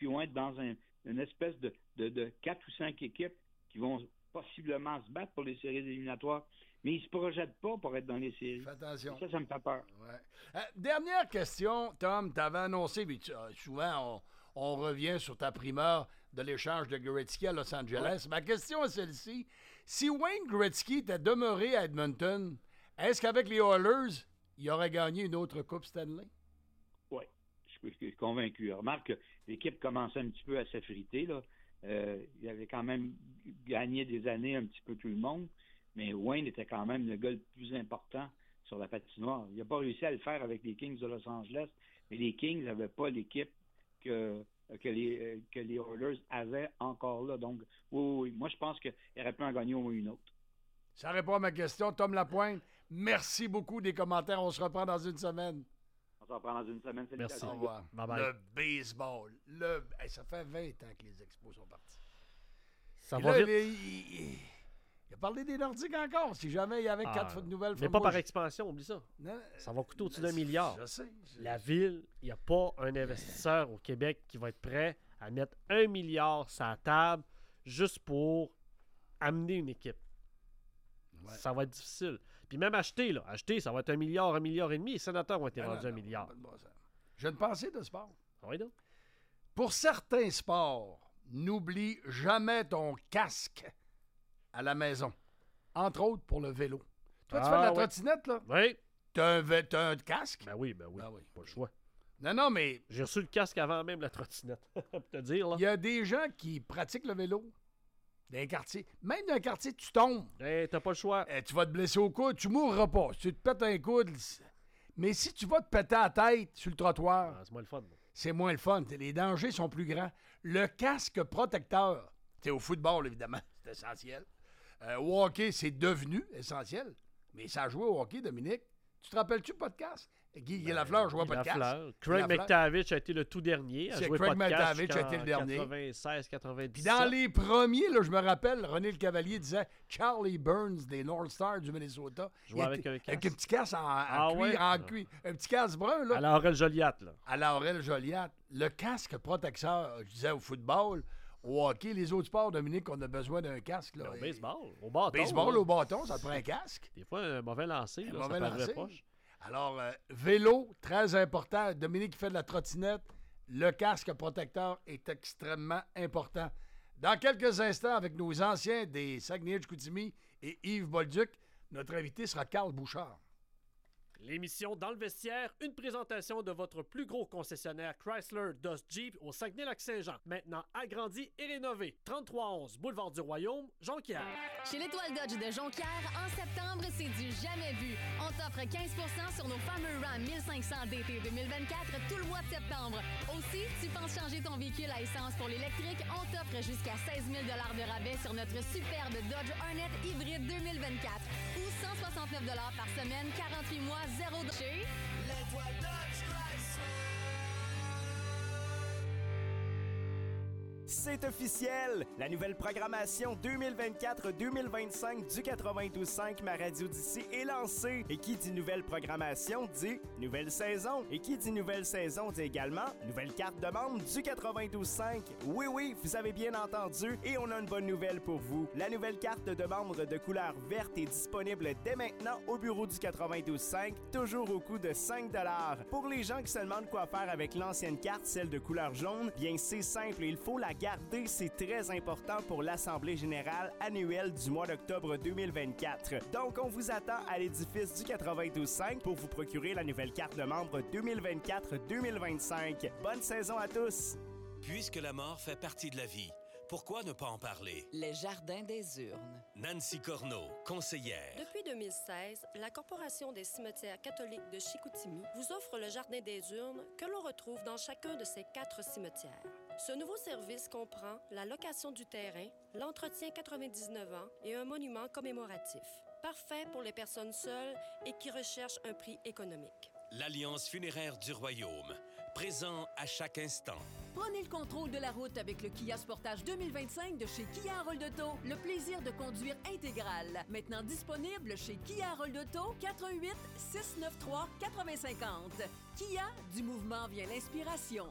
une espèce de 4 ou 5 équipes qui vont possiblement se battre pour les séries éliminatoires. Mais ils ne se projettent pas pour être dans les séries. Fais attention. Et ça me fait peur. Ouais. Dernière question, Tom, tu avais annoncé, mais souvent on revient sur ta primeur de l'échange de Gretzky à Los Angeles. Ouais. Ma question est celle-ci. Si Wayne Gretzky était demeuré à Edmonton, est-ce qu'avec les Oilers, il aurait gagné une autre Coupe Stanley? Oui, je suis convaincu. Remarque que l'équipe commençait un petit peu à s'effriter, là. Il avait quand même gagné des années un petit peu tout le monde, mais Wayne était quand même le gars le plus important sur la patinoire. Il n'a pas réussi à le faire avec les Kings de Los Angeles, mais les Kings n'avaient pas l'équipe que les Oilers avaient encore là. Donc, oui, moi je pense qu'il aurait pu en gagner au moins une autre. Ça répond à ma question. Tom Lapointe, merci beaucoup des commentaires. On se reprend dans une semaine. On se reprend dans une semaine. Merci. Au revoir. Bye-bye. Le baseball. Ça fait 20 ans que les Expos sont partis. Ça va vite. Il a parlé des Nordiques encore. Si jamais il y avait 4 nouvelles mais pas par expansion, oublie ça. Non, ça va coûter au-dessus d'1 milliard. Je sais. La ville, il n'y a pas un investisseur au Québec qui va être prêt à mettre 1 milliard sur la table juste pour amener une équipe. Ouais. Ça va être difficile. Puis même acheter, ça va être 1 milliard, 1,5 milliard. Les sénateurs ont été rendus 1 milliard. J'ai une pensée de sport. Oui, donc. Pour certains sports, n'oublie jamais ton casque à la maison. Entre autres pour le vélo. Toi, tu fais de la trottinette, là? Oui. T'as un casque? Ben oui. Pas le choix. Non, mais... J'ai reçu le casque avant même la trottinette. Pour te dire, là. Il y a des gens qui pratiquent le vélo dans un quartier. Même dans un quartier, tu tombes. T'as pas le choix. Tu vas te blesser au coude. Tu mourras pas. Si tu te pètes un coude... Mais si tu vas te péter la tête sur le trottoir... c'est moins le fun. C'est moins le fun. Les dangers sont plus grands. Le casque protecteur, c'est au football, évidemment, c'est essentiel. Au hockey, c'est devenu essentiel. Mais ça a joué au hockey, Dominique. Tu te rappelles-tu podcast? Guy Lafleur jouait pas de casque. Craig McTavish a été le tout dernier. C'est Craig McTavish a été le dernier. 96-97. Puis dans les premiers, là, je me rappelle, René Le Cavalier disait Charlie Burns des North Stars du Minnesota. Jouait avec un casque. Avec un petit casque en cuir. Un petit casque brun, là. À la Aurel Joliat, là. À la Aurel Joliat. Le casque protecteur, je disais au football. Au hockey, les autres sports, Dominique, on a besoin d'un casque. Là. Au baseball, au bâton. Baseball, au bâton, ça te prend un casque. Des fois, un mauvais lancer, là, ça paraît proche. Alors, vélo, très important. Dominique qui fait de la trottinette, le casque protecteur est extrêmement important. Dans quelques instants, avec nos anciens des Saguenay-Chicoutimi et Yves Bolduc, notre invité sera Carl Bouchard. L'émission Dans le vestiaire, une présentation de votre plus gros concessionnaire Chrysler Dodge Jeep au Saguenay-Lac-Saint-Jean. Maintenant agrandi et rénové. 3311 Boulevard du Royaume, Jonquière. Chez l'Étoile Dodge de Jonquière, en septembre, c'est du jamais vu. On t'offre 15 % sur nos fameux Ram 1500 d'été 2024 tout le mois de septembre. Aussi, tu penses changer ton véhicule à essence pour l'électrique, on t'offre jusqu'à 16 000 $ de rabais sur notre superbe Dodge Hornet hybride 2024 ou 169 $ par semaine, 48 mois, 0 $. L'Étoile Dodge Chrysler. C'est officiel! La nouvelle programmation 2024-2025 du 92.5 Ma Radio d'ici est lancée. Et qui dit nouvelle programmation dit nouvelle saison. Et qui dit nouvelle saison dit également nouvelle carte de membre du 92.5. Oui, vous avez bien entendu. Et on a une bonne nouvelle pour vous. La nouvelle carte de membre de couleur verte est disponible dès maintenant au bureau du 92.5, toujours au coût de 5 $. Pour les gens qui se demandent quoi faire avec l'ancienne carte, celle de couleur jaune, bien c'est simple, il faut la garder, c'est très important pour l'Assemblée générale annuelle du mois d'octobre 2024. Donc, on vous attend à l'édifice du 92.5 pour vous procurer la nouvelle carte de membre 2024-2025. Bonne saison à tous! Puisque la mort fait partie de la vie, pourquoi ne pas en parler? Les Jardins des Urnes. Nancy Corneau, conseillère. Depuis 2016, la Corporation des cimetières catholiques de Chicoutimi vous offre le Jardin des Urnes que l'on retrouve dans chacun de ses 4 cimetières. Ce nouveau service comprend la location du terrain, l'entretien 99 ans et un monument commémoratif. Parfait pour les personnes seules et qui recherchent un prix économique. L'Alliance funéraire du Royaume, présent à chaque instant. Prenez le contrôle de la route avec le Kia Sportage 2025 de chez Kia Roldoto. Le plaisir de conduire intégral. Maintenant disponible chez Kia Roldoto, 418 693 8050. Kia, du mouvement vient l'inspiration.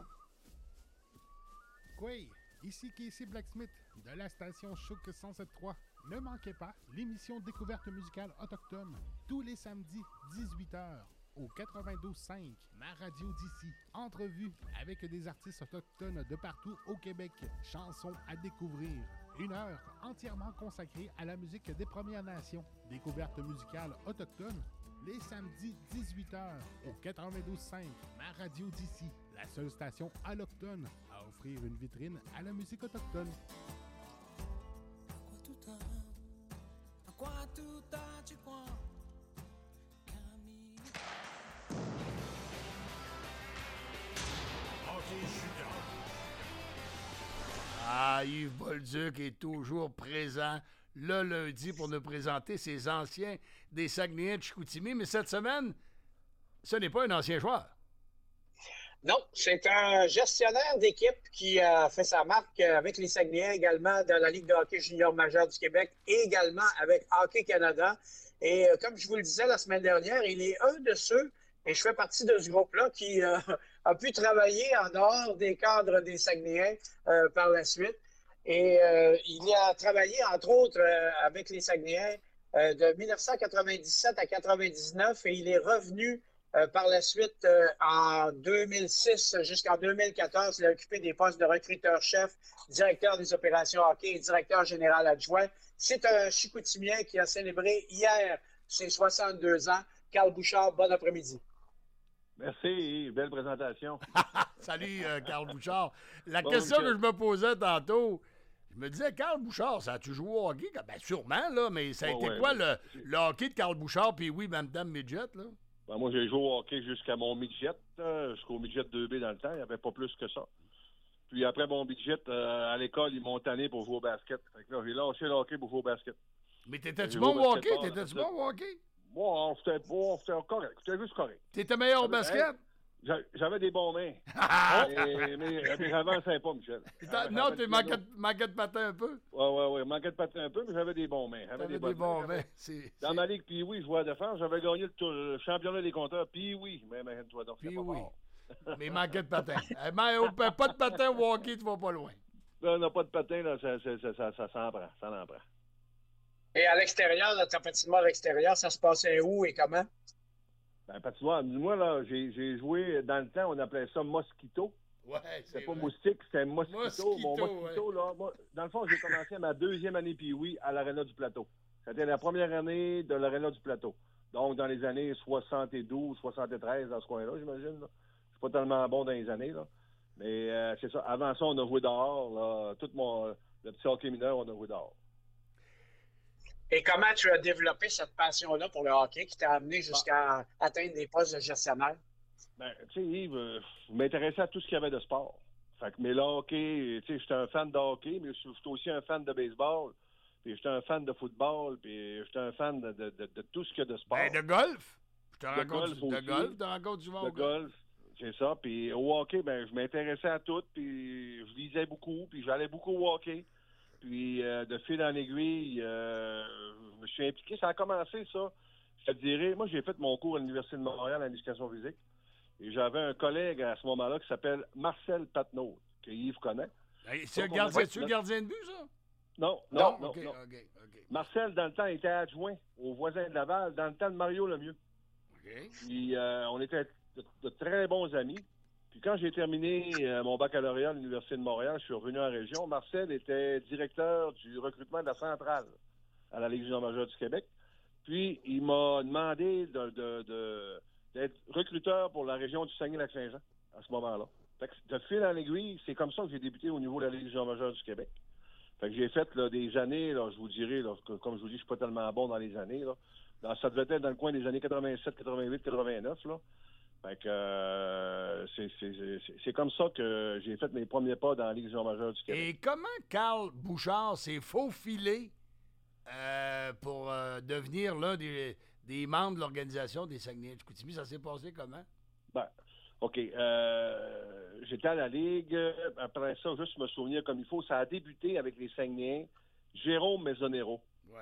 Oui, ici Casey Blacksmith de la station Chouk 107.3. Ne manquez pas l'émission Découverte musicale autochtone tous les samedis 18h. Au 92.5, Ma Radio d'ici. Entrevue avec des artistes autochtones de partout au Québec. Chansons à découvrir. 1 heure entièrement consacrée à la musique des Premières Nations. Découverte musicale autochtone les samedis 18h au 92.5, Ma Radio d'ici. La seule station allochtone à offrir une vitrine à la musique autochtone. Ah, Yves Bolduc est toujours présent le lundi pour nous présenter ses anciens des Saguenayens de Chicoutimi. Mais cette semaine, ce n'est pas un ancien joueur. Non, c'est un gestionnaire d'équipe qui a fait sa marque avec les Saguenayens également dans la Ligue de hockey junior majeure du Québec et également avec Hockey Canada. Et comme je vous le disais la semaine dernière, il est un de ceux, et je fais partie de ce groupe-là, qui a pu travailler en dehors des cadres des Saguenayens par la suite. Et il a travaillé, entre autres, avec les Saguenayens de 1997 à 1999 et il est revenu par la suite en 2006 jusqu'en 2014. Il a occupé des postes de recruteur-chef, directeur des opérations hockey et directeur général adjoint. C'est un Chicoutimien qui a célébré hier ses 62 ans. Carl Bouchard, bon après-midi. Merci, belle présentation. Salut, Carl Bouchard. La Bon, question Michel. que je me posais tantôt, je me disais, Carl Bouchard, ça a-tu joué au hockey? Ben, sûrement, là, mais ça a été ouais, quoi ouais. le hockey de Carl Bouchard, puis oui, Madame Midget, là? Ben, moi, j'ai joué au hockey jusqu'à mon midget, jusqu'au midget 2B dans le temps. Il n'y avait pas plus que ça. Puis après mon midget, à l'école, ils m'ont tanné pour jouer au basket. Fait que là, j'ai lâché le hockey pour jouer au basket. Mais t'étais-tu J'ai bon joué au au hockey? basketball, T'étais-tu après bon au hockey? Moi, c'était correct. C'était juste correct. T'étais meilleur au basket? J'avais des bons mains. mais j'avançais pas, Michel. Non, tu manquais de patin un peu? Oui. Manquais de patin un peu, mais j'avais des bons mains. J'avais T'avais bonnes des bons mains. mains. Dans ma ligue, puis oui, je jouais à défense. J'avais gagné le championnat des compteurs, puis oui. Mais imagine-toi donc, c'est pas fort. Mais il manquait de patin. Mais pas de patin au hockey, tu vas pas loin. Là, on n'a pas de patin, là, ça s'en prend. Ça en prend. Et à l'extérieur, dans ta patinoire à l'extérieur, ça se passait où et comment? Ben, patinoire, dis-moi, là, j'ai joué, dans le temps, on appelait ça mosquito. Ouais, c'était pas moustique, c'était mosquito. Mosquito, Mosquito, là, moi, dans le fond, j'ai commencé à ma 2e année Pee-Wee à l'Arena du Plateau. C'était la première année de l'Arena du Plateau. Donc, dans les années 72, 73, dans ce coin-là, j'imagine. Là. Je suis pas tellement bon dans les années, là. Mais c'est ça. Avant ça, on a joué dehors, là. Le petit hockey mineur, on a joué dehors. Et comment tu as développé cette passion-là pour le hockey qui t'a amené jusqu'à atteindre des postes de gestionnaire? Ben, tu sais, Yves, je m'intéressais à tout ce qu'il y avait de sport. Fait que, mais le hockey, tu sais, j'étais un fan de hockey, mais je suis aussi un fan de baseball, puis j'étais un fan de football, puis j'étais un fan de tout ce qu'il y a de sport. Ben, de golf? Je te De rencontre golf du golf, De souvent au golf. golf. C'est ça. Puis au hockey, ben, je m'intéressais à tout, puis je lisais beaucoup, puis j'allais beaucoup au hockey. Puis de fil en aiguille, je me suis impliqué. Ça a commencé, ça. Je te dirais, moi, j'ai fait mon cours à l'Université de Montréal en éducation physique. Et j'avais un collègue à ce moment-là qui s'appelle Marcel Patnaud, que Yves connaît. C'est le gardien de but, ça? Non. OK. Marcel, dans le temps, était adjoint au voisin de Laval, dans le temps de Mario Lemieux. OK. Puis on était de très bons amis. Puis quand j'ai terminé mon baccalauréat à l'Université de Montréal, je suis revenu en région. Marcel était directeur du recrutement de la centrale à la Ligue junior majeure du Québec. Puis il m'a demandé d'être recruteur pour la région du Saguenay-Lac-Saint-Jean à ce moment-là. Fait que de fil en aiguille, c'est comme ça que j'ai débuté au niveau de la Ligue junior majeure du Québec. Fait que j'ai fait là, des années, là, je vous dirais, là, comme je vous dis, je suis pas tellement bon dans les années. Là. Ça devait être dans le coin des années 87, 88, 89. Là. Fait que c'est comme ça que j'ai fait mes premiers pas dans la Ligue junior majeure du Québec. Et comment Carl Bouchard s'est faufilé pour devenir l'un des membres de l'organisation des Saguenay-Chicoutimi? Ça s'est passé comment? Ben, OK. J'étais à la Ligue. Après ça, juste me souvenir comme il faut, ça a débuté avec les Saguenayens. Jérôme Maisonero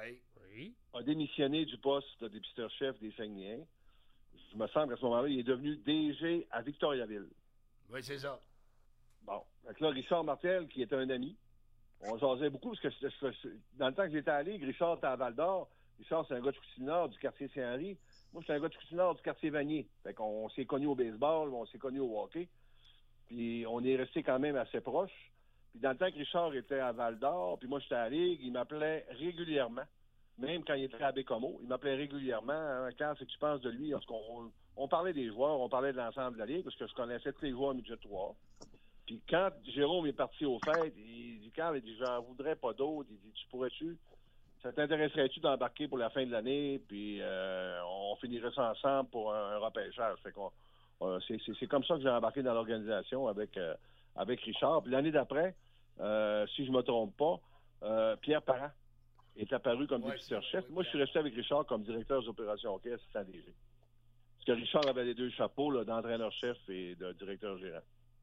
a démissionné du poste de dépisteur-chef des Saguenayens. Je me semble qu'à ce moment-là, il est devenu DG à Victoriaville. Oui, c'est ça. Bon. Donc là, Richard Martel, qui était un ami, on jasait beaucoup, parce que dans le temps que j'étais à la Ligue, Richard était à Val-d'Or. Richard, c'est un gars de Chicoutimi-Nord, du quartier Saint-Henri. Moi, j'étais un gars de Chicoutimi-Nord, du quartier Vanier. Fait qu'on s'est connus au baseball, on s'est connus au hockey. Puis on est restés quand même assez proches. Puis dans le temps que Richard était à Val-d'Or, puis moi, j'étais à la Ligue, il m'appelait régulièrement. Même quand il était à Bécomo, il m'appelait régulièrement. Hein, quand c'est que tu penses de lui? Parce qu'on parlait des joueurs, on parlait de l'ensemble de la Ligue, parce que je connaissais tous les joueurs midget 3. Puis quand Jérôme est parti aux fêtes, il dit, Carl, il dit, j'en voudrais pas d'autres. Il dit, ça t'intéresserait-tu d'embarquer pour la fin de l'année? Puis on finirait ça ensemble pour un repêchage. Fait qu'on, c'est comme ça que j'ai embarqué dans l'organisation avec Richard. Puis l'année d'après, si je me trompe pas, Pierre Parent est apparu comme dépisteur-chef. Moi, je suis resté avec Richard comme directeur des opérations hockey, assistant DG. Parce que Richard avait les deux chapeaux là, d'entraîneur-chef et de directeur-gérant.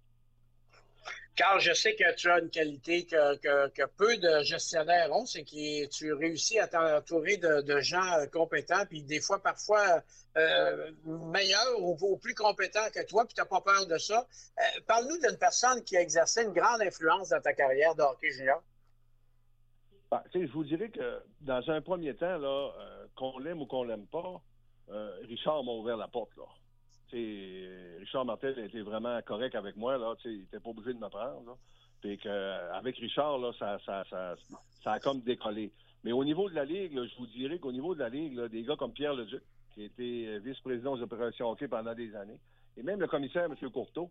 Carl, je sais que tu as une qualité que peu de gestionnaires ont, c'est que tu réussis à t'entourer de gens compétents, puis des fois, parfois, meilleurs ou plus compétents que toi, puis tu n'as pas peur de ça. Parle-nous d'une personne qui a exercé une grande influence dans ta carrière de hockey junior. Ben, je vous dirais que dans un premier temps, là, qu'on l'aime ou qu'on l'aime pas, Richard m'a ouvert la porte, là. Richard Martel a été vraiment correct avec moi, là. Il n'était pas obligé de me prendre, là. Puis qu'avec Richard, là, ça a comme décollé. Mais au niveau de la Ligue, là, je vous dirais qu'au niveau de la Ligue, là, des gars comme Pierre Leduc, qui était vice-président des opérations hockey pendant des années, et même le commissaire, M. Courteau,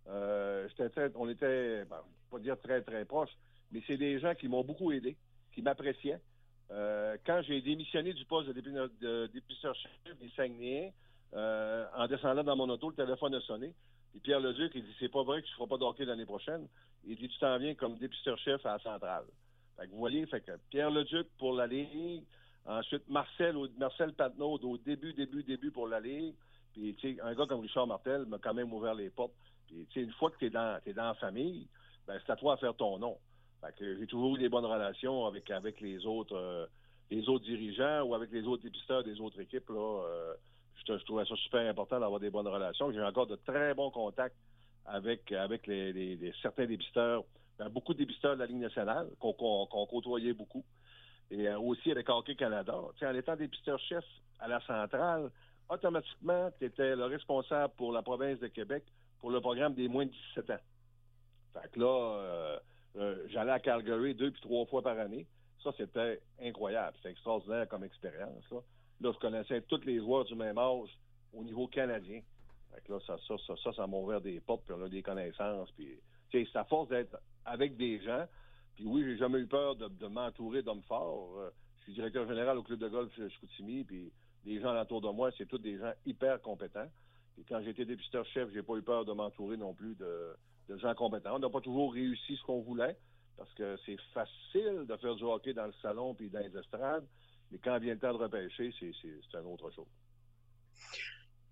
on était, pas dire très, très proches, mais c'est des gens qui m'ont beaucoup aidé, qui m'appréciaient. Quand j'ai démissionné du poste de dépisteur-chef des Saguenayens, en descendant dans mon auto, le téléphone a sonné. Et Pierre Leduc, il dit, c'est pas vrai que tu feras pas de hockey l'année prochaine. Il dit, tu t'en viens comme dépisteur-chef à la centrale. Fait que vous voyez, Pierre Leduc pour la Ligue. Ensuite, Marcel Patnaud au début pour la Ligue. Puis, tu sais, un gars comme Richard Martel m'a quand même ouvert les portes. Puis, tu sais, une fois que t'es dans la famille, ben, c'est à toi de faire ton nom. Fait que j'ai toujours eu des bonnes relations avec les autres dirigeants ou avec les autres dépisteurs des autres équipes, là. Je trouvais ça super important d'avoir des bonnes relations. J'ai encore de très bons contacts avec certains dépisteurs, beaucoup de dépisteurs de la Ligue nationale qu'on côtoyait beaucoup. Et aussi avec Hockey Canada. En étant dépisteur-chef à la centrale, automatiquement, tu étais le responsable pour la province de Québec pour le programme des moins de 17 ans. Fait que là, j'allais à Calgary 2 puis 3 fois par année. Ça, c'était incroyable. C'était extraordinaire comme expérience, là. Là, je connaissais tous les joueurs du même âge au niveau canadien. Fait que là, ça m'a ouvert des portes, puis on a des connaissances. Puis, c'est à force d'être avec des gens. Puis oui, j'ai jamais eu peur de m'entourer d'hommes forts. Je suis directeur général au club de golf Chicoutimi, puis les gens autour de moi, c'est tous des gens hyper compétents. Et quand j'étais dépisteur-chef, j'ai pas eu peur de m'entourer non plus de gens compétents. On n'a pas toujours réussi ce qu'on voulait, parce que c'est facile de faire du hockey dans le salon puis dans les estrades. Mais quand vient le temps de repêcher, c'est une autre chose.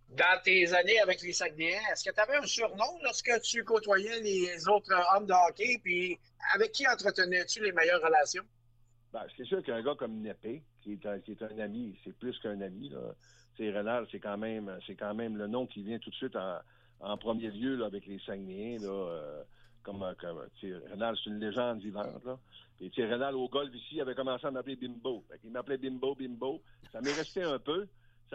Dans tes années avec les Saguenayens, est-ce que tu avais un surnom lorsque tu côtoyais les autres hommes de hockey? Puis avec qui entretenais-tu les meilleures relations? Ben, c'est sûr qu'un gars comme Népé, qui est un ami, c'est plus qu'un ami, là. C'est Rénal, c'est quand même le nom qui vient tout de suite en premier lieu là, avec les Saguenayens. Là, Rénal, c'est une légende vivante. Là. Et Rénal au golf ici avait commencé à m'appeler Bimbo. Il m'appelait Bimbo. Ça m'est resté un peu.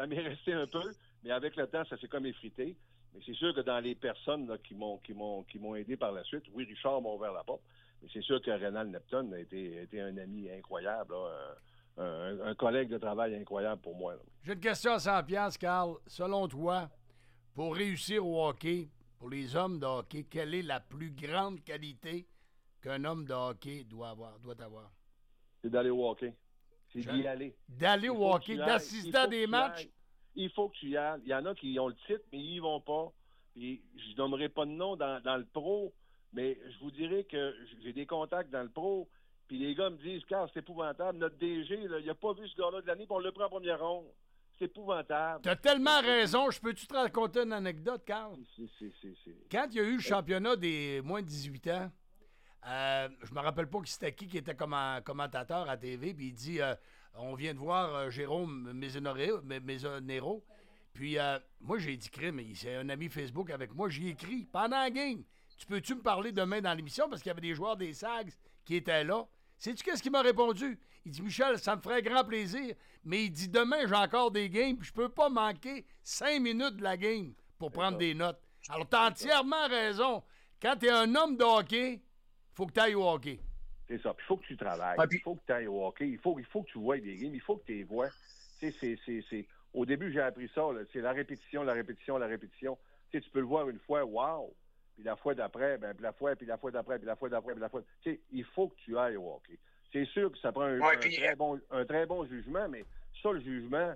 Mais avec le temps, ça s'est comme effrité. Mais c'est sûr que dans les personnes là, qui m'ont aidé par la suite, oui, Richard m'a ouvert la porte. Mais c'est sûr que Rénal Neptune a été un ami incroyable, là, un collègue de travail incroyable pour moi. Là. J'ai une question à 100$, Carl. Selon toi, pour réussir au hockey, pour les hommes de hockey, quelle est la plus grande qualité qu'un homme de hockey doit avoir? C'est d'aller au hockey. C'est d'y aller. D'aller au hockey, d'assister à des matchs? Il faut que tu y ailles. Il y en a qui ont le titre, mais ils y vont pas. Puis, je nommerai pas de nom dans le pro, mais je vous dirais que j'ai des contacts dans le pro, puis les gars me disent, Carl, c'est épouvantable. Notre DG, là, il n'a pas vu ce gars-là de l'année, puis on le prend en première ronde. C'est épouvantable. T'as tellement raison. Je peux-tu te raconter une anecdote, Carl? Quand il y a eu le championnat des moins de 18 ans, je me rappelle pas qui était commentateur à TV, puis il dit on vient de voir Jérôme Maisonero. Puis moi, j'ai dit crime, c'est un ami Facebook avec moi, j'y écris pendant la game. Tu peux-tu me parler demain dans l'émission? Parce qu'il y avait des joueurs des Sags qui étaient là. Sais-tu qu'est-ce qu'il m'a répondu? Il dit, Michel, ça me ferait grand plaisir, mais il dit, demain, j'ai encore des games, puis je peux pas manquer 5 minutes de la game pour prendre des notes. Alors, t'as entièrement raison. Quand t'es un homme de hockey, faut que t'ailles au hockey. C'est ça. Il faut que tu travailles. Il faut que tu ailles au hockey. Il faut que tu vois des games. Il faut que tu les vois. Au début, j'ai appris ça. Là. C'est la répétition. Tu peux le voir une fois, wow! Puis la fois d'après, puis la fois d'après. Il faut que tu ailles au hockey. C'est sûr que ça prend un très bon jugement, mais ça, le jugement,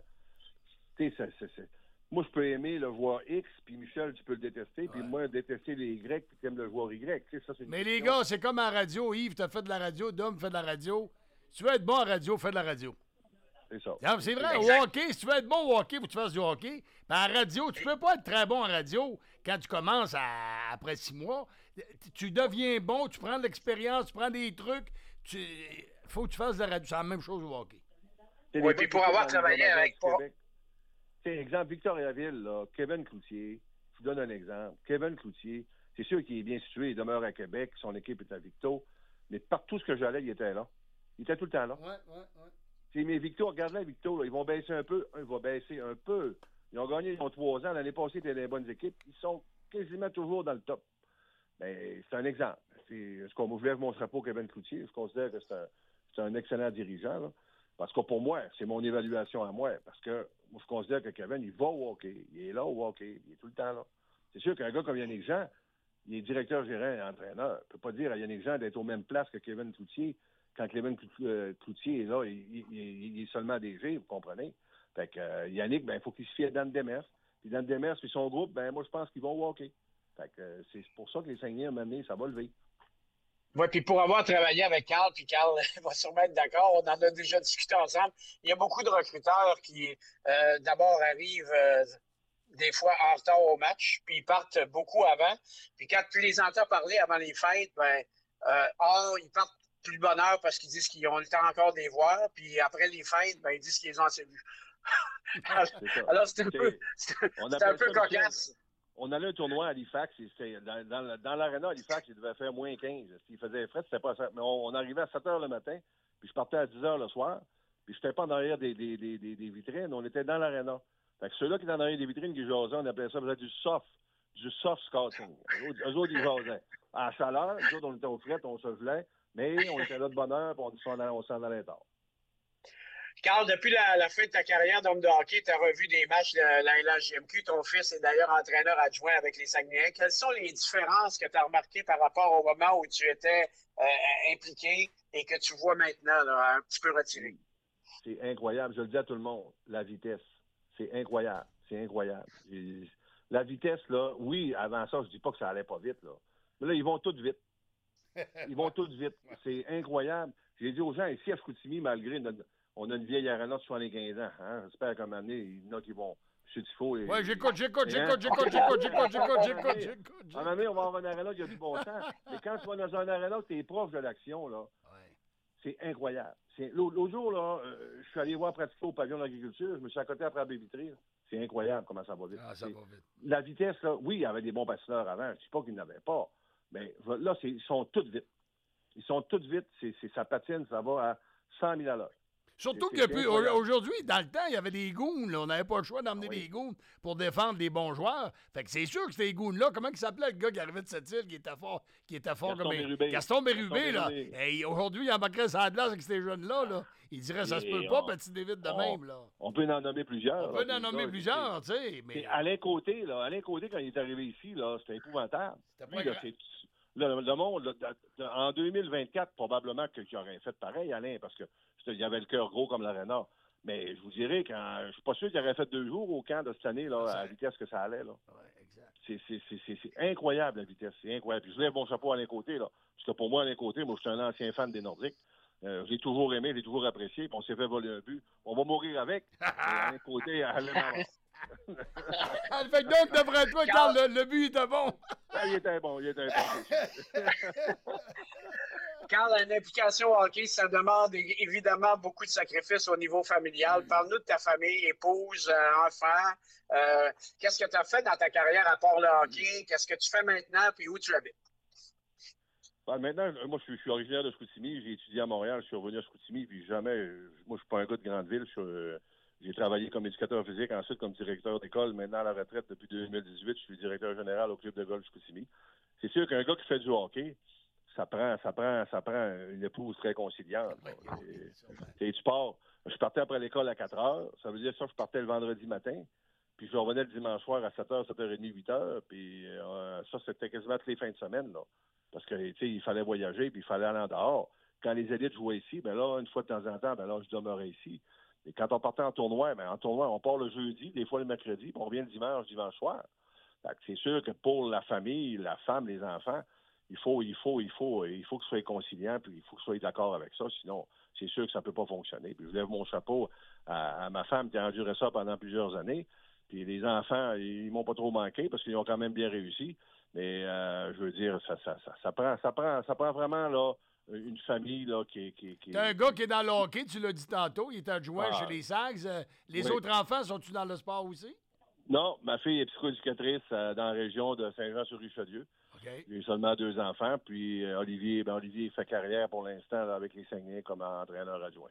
moi, je peux aimer le joueur X, puis Michel, tu peux le détester, puis moi, détester les Y, puis tu aimes le joueur Y. Ça, mais les gars, c'est comme en radio. Yves, t'as fait de la radio, Dom fait de la radio. Si tu veux être bon en radio, fais de la radio. C'est ça. C'est vrai, au hockey, si tu veux être bon au hockey, faut que tu fasses du hockey. Mais en radio, tu peux pas être très bon en radio quand tu commences après 6 mois. Tu deviens bon, tu prends de l'expérience, tu prends des trucs. Faut que tu fasses de la radio. C'est la même chose au hockey. Oui, puis pour avoir travaillé avec... Exemple, Victoriaville, là, Kevin Cloutier, je vous donne un exemple. Kevin Cloutier, c'est sûr qu'il est bien situé, il demeure à Québec, son équipe est à Victo, mais partout ce que j'allais, il était là. Il était tout le temps là. Ouais. Mais Victo, regarde-là, Victo, là, ils vont baisser un peu. Il va baisser un peu. Ils ont gagné, ils ont 3 ans. L'année passée, ils étaient dans les bonnes équipes. Ils sont quasiment toujours dans le top. Ben, c'est un exemple. Moi, je lève mon chapeau à Kevin Cloutier. Je considère que c'est un excellent dirigeant, là. Parce que pour moi, c'est mon évaluation à moi. Parce que moi, je considère que Kevin, il va au hockey. Il est là au hockey. Il est tout le temps là. C'est sûr qu'un gars comme Yannick Jean, il est directeur gérant et entraîneur. Il ne peut pas dire à Yannick Jean d'être aux mêmes places que Kevin Cloutier. Quand Kevin Cloutier est là, il est seulement DG, vous comprenez? Fait que Yannick, il faut qu'il se fie à Dan Demers. Puis Dan Demers et son groupe, moi, je pense qu'ils vont au hockey. Fait que c'est pour ça que les Saguenayens, à un moment donné, ça va lever. Oui, puis pour avoir travaillé avec Carl, puis Carl va sûrement être d'accord, on en a déjà discuté ensemble. Il y a beaucoup de recruteurs qui, d'abord, arrivent des fois en retard au match, puis ils partent beaucoup avant. Puis quand tu les entends parler avant les fêtes, ils partent plus de bonne heure parce qu'ils disent qu'ils ont le temps encore de les voir, puis après les fêtes, ils disent qu'ils les ont assez vus. Alors, c'est un peu cocasse. On allait un tournoi à Halifax, dans l'aréna Halifax, il devait faire moins 15. S'il faisait frais, c'était pas ça. Mais on arrivait à 7 h le matin, puis je partais à 10 h le soir, puis je n'étais pas en arrière des vitrines, on était dans l'aréna. Fait que ceux-là qui étaient en arrière des vitrines, qui jasaient, on appelait ça du soft scouting. Eux autres, ils jasaient. À la chaleur, nous autres, on était aux frettes, on se gelait, mais on était là de bonne heure, puis on s'en allait tard. Carl, depuis la fin de ta carrière d'homme de hockey, tu as revu des matchs de la LHJMQ. Ton fils est d'ailleurs entraîneur adjoint avec les Saguenayens. Quelles sont les différences que tu as remarquées par rapport au moment où tu étais impliqué et que tu vois maintenant là, un petit peu retiré? C'est incroyable. Je le dis à tout le monde. La vitesse. C'est incroyable. La vitesse, là, oui, avant ça, je dis pas que ça allait pas vite, là. Mais là, ils vont tous vite. C'est incroyable. J'ai dit aux gens, ici à Chicoutimi, malgré on a une vieille arena de 75 ans. Hein? J'espère qu'à un moment donné, il y en a qui vont... Ouais, j'écoute. À un moment donné, on va avoir une arena qui a du bon sens. Mais quand tu vas dans un arena que tu es proche de l'action, là, c'est incroyable. L'autre jour, là, je suis allé voir pratiquer au pavillon d'agriculture. Je me suis accoté après la baie vitrée. C'est incroyable comment ça va vite. Ah, ça va vite. La vitesse, là, oui, il y avait des bons patineurs avant. Je ne dis pas qu'il n'y en avait pas. Mais là, ils sont tous vite. Ils sont tous vite. Ça patine, ça va à 100 000 à l'heure. Surtout qu'aujourd'hui, dans le temps, il y avait des goons. Là. On n'avait pas le choix d'emmener des goons pour défendre les bons joueurs. Fait que c'est sûr que ces goons-là, comment il s'appelait le gars qui arrivait de cette île, qui était fort comme Gaston Bérubé, là. Et aujourd'hui, il embarquerait ça de glace avec ces jeunes-là. Là. Il dirait, ça se peut pas, petit David de même. Là. On peut en nommer plusieurs. On peut en nommer plusieurs, tu sais. Mais Alain Côté, quand il est arrivé ici, là, c'était épouvantable. Le monde, en 2024, probablement qu'il aurait fait pareil, Alain, parce que il y avait le cœur gros comme l'Arena. Mais je vous dirais, je suis pas sûr qu'il aurait fait 2 jours au camp de cette année, là, à la vitesse que ça allait. Là. Ouais, exact. C'est incroyable, la vitesse. C'est incroyable. Puis je lève mon chapeau à Alain Côté, là. Parce que pour moi, Alain Côté, moi, je suis un ancien fan des Nordiques. Je l'ai toujours aimé, je l'ai toujours apprécié, puis on s'est fait voler un but. On va mourir avec. Alain Côté, fait que donc, d'après toi, Carl, le but était bon. Il était bon. Carl, une implication hockey, ça demande évidemment beaucoup de sacrifices au niveau familial. Parle-nous de ta famille, épouse, enfants. Qu'est-ce que tu as fait dans ta carrière à part le hockey? Qu'est-ce que tu fais maintenant? Puis où tu habites? Maintenant, moi, je suis originaire de Chicoutimi. J'ai étudié à Montréal. Je suis revenu à Chicoutimi. Puis jamais, moi, je suis pas un gars de grande ville. J'ai travaillé comme éducateur physique, ensuite comme directeur d'école. Maintenant, à la retraite, depuis 2018, je suis directeur général au club de golf Chicoutimi. C'est sûr qu'un gars qui fait du hockey, ça prend une épouse très conciliante. Tu pars. Je partais après l'école à 4 heures. Ça veut dire ça, je partais le vendredi matin. Puis je revenais le dimanche soir à 7h, 7h30, 8h. Puis ça, c'était quasiment toutes les fins de semaine, là. Parce que, tu sais, il fallait voyager, puis il fallait aller en dehors. Quand les élites jouaient ici, ben là, une fois de temps en temps, ben là, je demeurais ici. Et quand on partait en tournoi, on part le jeudi, des fois le mercredi, puis on revient le dimanche soir. Fait que c'est sûr que pour la famille, la femme, les enfants, il faut que ce soit conciliant, puis il faut que ce soit d'accord avec ça, sinon, c'est sûr que ça ne peut pas fonctionner. Puis je lève mon chapeau à ma femme qui a enduré ça pendant plusieurs années. Puis les enfants, ils m'ont pas trop manqué parce qu'ils ont quand même bien réussi. Mais je veux dire, ça prend vraiment là une famille là qui T'as un gars qui est dans le hockey, tu l'as dit tantôt, il est adjoint chez les Sags. Les autres enfants, sont-tu dans le sport aussi? Non, ma fille est psychoéducatrice dans la région de Saint-Jean-sur-Richelieu. Okay. J'ai seulement 2 enfants, puis Olivier fait carrière pour l'instant là, avec les Saguenay comme entraîneur adjoint.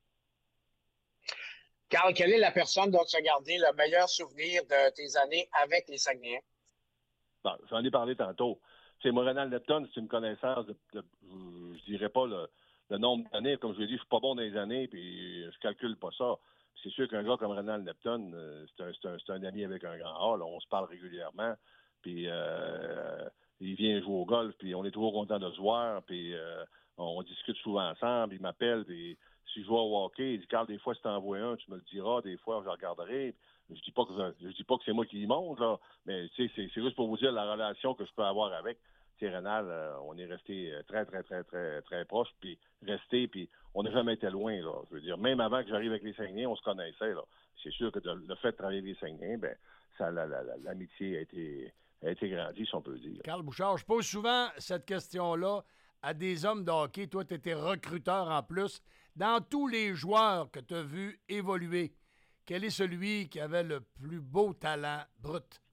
Carl, quelle est la personne dont tu as gardé le meilleur souvenir de tes années avec les Saguenayens? Bon, j'en ai parlé tantôt. Tu sais, moi, Renald Lepton, c'est une connaissance je dirais pas le nombre d'années. Comme je l'ai dit, je suis pas bon dans les années, puis je calcule pas ça. C'est sûr qu'un gars comme Renald Lepton, c'est un ami avec un grand A. Là, on se parle régulièrement, puis il vient jouer au golf, puis on est toujours content de se voir, puis on discute souvent ensemble. Il m'appelle, puis si je joue au hockey, il dit « Carl, des fois, si t'en vois un, tu me le diras, des fois, je regarderai. » Je dis pas que c'est moi qui y monte, là, mais c'est juste pour vous dire la relation que je peux avoir avec. Renald, on est resté très, très, très, très, très proche, puis on n'a jamais été loin, là. Je veux dire, même avant que j'arrive avec les Saguenayens, on se connaissait, là. C'est sûr que le fait de travailler avec les Saguenayens, ben, l'amitié a été grandie, si on peut dire. Carl Bouchard, je pose souvent cette question-là à des hommes de hockey. Toi, tu étais recruteur en plus. Dans tous les joueurs que tu as vus évoluer, quel est celui qui avait le plus beau talent brut?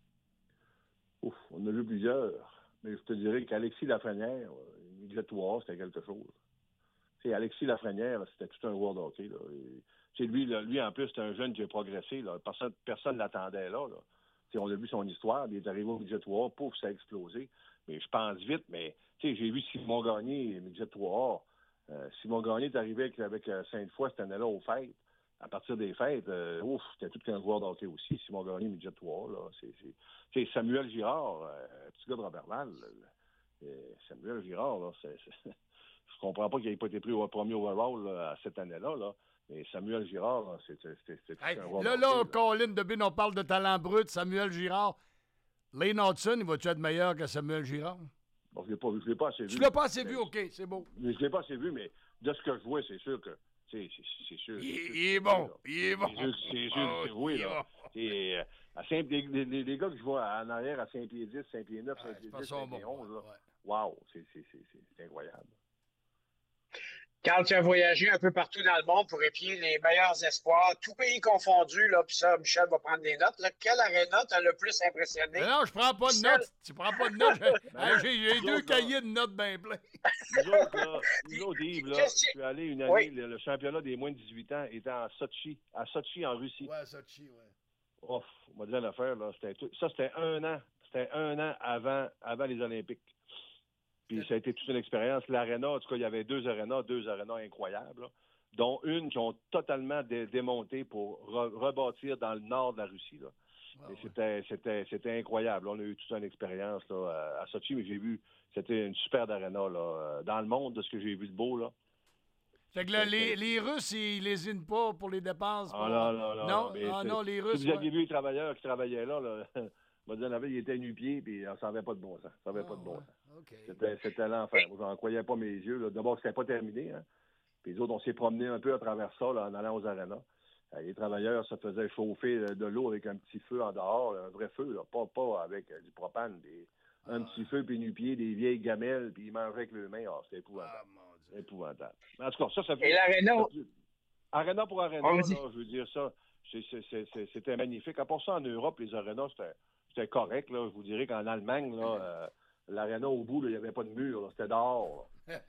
Ouf, on a vu plusieurs. Mais je te dirais qu'Alexis Lafrenière, midget-3, c'était quelque chose. T'sais, Alexis Lafrenière, c'était tout un joueur de hockey. Là. Lui, en plus, c'était un jeune qui a progressé. Là. Personne ne l'attendait là. On a vu son histoire. Il est arrivé au midget-3, pouf, ça a explosé. Mais je pense vite, mais j'ai vu Simon Gagné, midget-3A. Simon Gagné est arrivé avec Sainte-Foy cette année-là aux fêtes. À partir des fêtes, c'était tout qu'un joueur de hockey aussi. Simon Gagné, midget-3A, là. C'est Samuel Girard, petit gars de Robertval. Samuel Girard, là, je comprends pas qu'il n'ait pas été pris au premier overall là, cette année-là, là. Mais Samuel Girard, là, c'est un joueur de hockey. Là, Colin Debine, on parle de talent brut. Samuel Girard. Lane Hudson, il va-tu être meilleur que Samuel Girard? Bon, je l'ai pas assez vu. Tu l'as pas assez vu, OK, c'est beau. Je l'ai pas assez vu, mais de ce que je vois, c'est sûr que c'est sûr. Il est bon. Il est bon. C'est sûr, c'est oui, là. Et, les gars que je vois en arrière à 5 pieds 10, 5 pieds 9, 5 pieds 10, 5 pieds 11, là, wow, c'est incroyable. Quand tu as voyagé un peu partout dans le monde pour épier les meilleurs espoirs, tout pays confondu, là, puis ça, Michel va prendre des notes, là, quelle aréna t'a le plus impressionné? Mais non, je prends pas de notes. Tu prends pas de notes. J'ai 2 cahiers de notes bien pleins. Nous autres, Yves, là, je suis allé une année, le championnat des moins de 18 ans était à Sochi en Russie. Ouais, Sochi, ouais. Ouf, on m'a dit l'affaire, là, c'était 1 an. C'était 1 an avant les Olympiques. Puis ça a été toute une expérience. L'aréna, en tout cas, il y avait 2 arénas incroyables, là, dont une qui ont totalement démonté pour rebâtir dans le nord de la Russie. Là. Et c'était incroyable. On a eu toute une expérience là, à Sochi, mais j'ai vu, c'était une super aréna là, dans le monde de ce que j'ai vu de beau. Là. Fait que là, les Russes, ils lésinent pas pour les dépenses. Non, les Russes. Si vous aviez vu les travailleurs qui travaillaient là m'a dit, il était nu-pied, puis ça n'avait pas de bon sens. Ça n'avait pas de bon sens. Okay. C'était l'enfer. Moi, j'en croyais pas mes yeux. Là. D'abord, c'était pas terminé. Hein. Puis les autres, on s'est promenés un peu à travers ça là, en allant aux arénas. Les travailleurs se faisaient chauffer de l'eau avec un petit feu en dehors, là, un vrai feu, là, pas avec du propane. Un petit feu, puis nu-pied, des vieilles gamelles, puis ils mangeaient avec leurs mains. C'était épouvantable. Épouvantable. En tout cas, ça fait... Et l'aréna... Aréna pour aréna, là, je veux dire ça, c'était magnifique. À part ça, en Europe, les arénas, c'était correct. Là. Je vous dirais qu'en Allemagne, là, l'aréna au bout, là, il n'y avait pas de mur. Là. C'était dehors.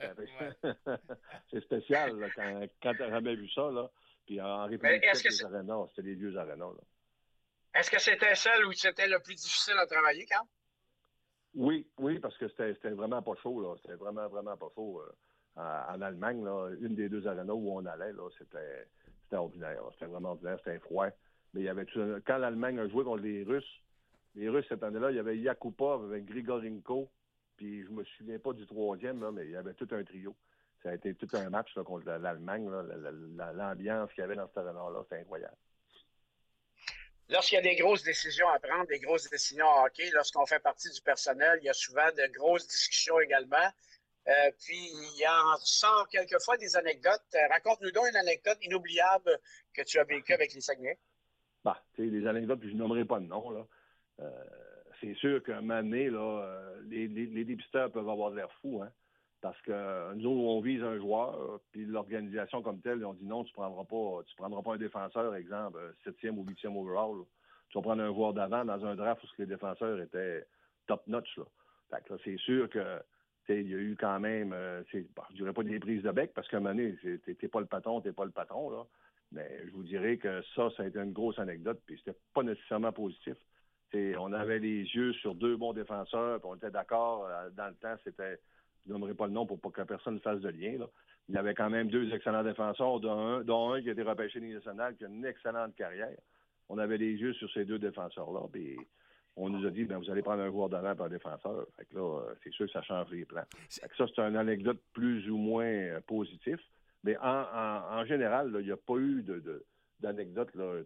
C'est spécial là, quand tu n'as jamais vu ça. Là. Puis en République tchèque, les arénas, c'était les vieux arénas. Là. Est-ce que c'était celle où c'était le plus difficile à travailler, quand? Oui, parce que c'était vraiment pas chaud. Là. C'était vraiment pas chaud. En Allemagne, là, une des 2 arénas où on allait, là, c'était ordinaire. Là. C'était vraiment ordinaire, c'était froid. Mais il y avait quand l'Allemagne a joué contre les Russes, cette année-là, il y avait Yakupov avec Grigorenko, puis je me souviens pas du 3e, là, mais il y avait tout un trio. Ça a été tout un match là, contre l'Allemagne, là, l'ambiance qu'il y avait dans cette arena-là, c'était incroyable. Lorsqu'il y a des grosses décisions à prendre, des grosses décisions en hockey, lorsqu'on fait partie du personnel, il y a souvent de grosses discussions également. Puis, il y en ressort quelquefois des anecdotes. Raconte-nous donc une anecdote inoubliable que tu as vécue avec les Saguenay. Bah, tu sais, les anecdotes, puis je nommerai pas de nom, là. C'est sûr qu'à un moment donné, là, les dépisteurs peuvent avoir de l'air fou, hein, parce que nous, on vise un joueur, puis l'organisation comme telle, on dit non, tu prendras pas un défenseur, exemple, 7e ou 8e overall. Là. Tu vas prendre un joueur d'avant dans un draft où les défenseurs étaient top-notch. Là. Fait que là, c'est sûr que il y a eu quand même, je dirais pas des prises de bec, parce qu'à un moment donné, t'es pas le patron, là. Mais je vous dirais que ça a été une grosse anecdote, puis c'était pas nécessairement positif. On avait les yeux sur 2 bons défenseurs, puis on était d'accord. Dans le temps, c'était, je nommerai pas le nom pour pas que personne ne fasse de lien, là. Il y avait quand même 2 excellents défenseurs, dont un qui a été repêché Ligue nationale, qui a une excellente carrière. On avait les yeux sur ces 2 défenseurs-là, puis on nous a dit, vous allez prendre un joueur d'avant par un défenseur. Fait que là, c'est sûr que ça change les plans. Fait que ça, c'est une anecdote plus ou moins positive. Mais en général, il n'y a pas eu d'anecdotes là,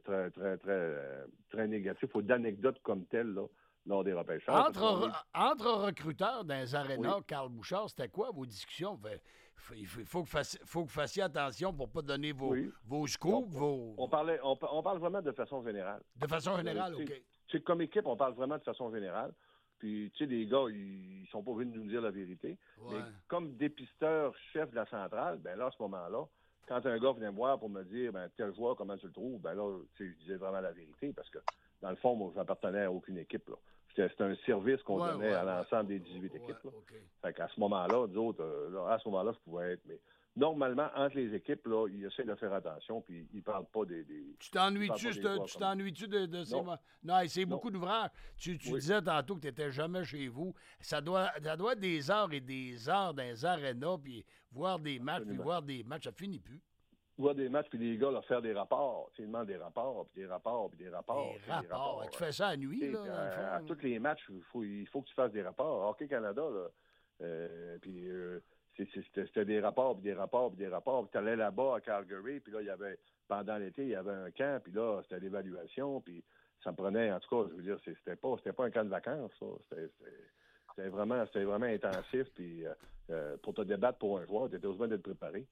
très négatives ou d'anecdotes comme telles là, lors des repêchages. Entre recruteurs dans les arénas, Carl Bouchard, c'était quoi vos discussions? Il faut que vous fassiez attention pour ne pas donner vos scoops. On parle vraiment de façon générale. De façon générale, OK. Comme équipe, on parle vraiment de façon générale. Puis, tu sais, les gars, ils sont pas venus nous dire la vérité. Ouais. Mais comme dépisteur chef de la centrale, ben là, à ce moment-là, quand un gars venait me voir pour me dire, tel joueur, comment tu le trouves, ben là, tu sais, je disais vraiment la vérité parce que, dans le fond, moi, j'appartenais à aucune équipe, là. C'était un service qu'on donnait à l'ensemble des 18 équipes, là. Okay. Fait qu'à ce moment-là, à ce moment-là, je pouvais être, mais normalement, entre les équipes, là, ils essaient de faire attention, puis ils ne parlent pas des... Tu t'ennuies-tu de ces... Non, c'est beaucoup d'ouvrages. Tu disais tantôt que tu n'étais jamais chez vous. Ça doit être des heures et des heures dans les arénas, puis voir des matchs, ça finit plus. Voir des matchs, puis les gars, leur faire des rapports. Ils demandent des rapports, puis des rapports, puis des rapports. Des rapports. Tu fais ça à nuit, là, dans le fond. À tous les matchs, il faut que tu fasses des rapports. Hockey Canada, là, puis... C'était des rapports, puis des rapports, puis des rapports. Puis tu allais là-bas à Calgary, puis là, il y avait, pendant l'été, il y avait un camp, puis là, c'était l'évaluation, puis ça me prenait, en tout cas, je veux dire, c'était pas un camp de vacances, ça. C'était vraiment intensif, puis pour te débattre pour un joueur, tu étais besoin d'être préparé.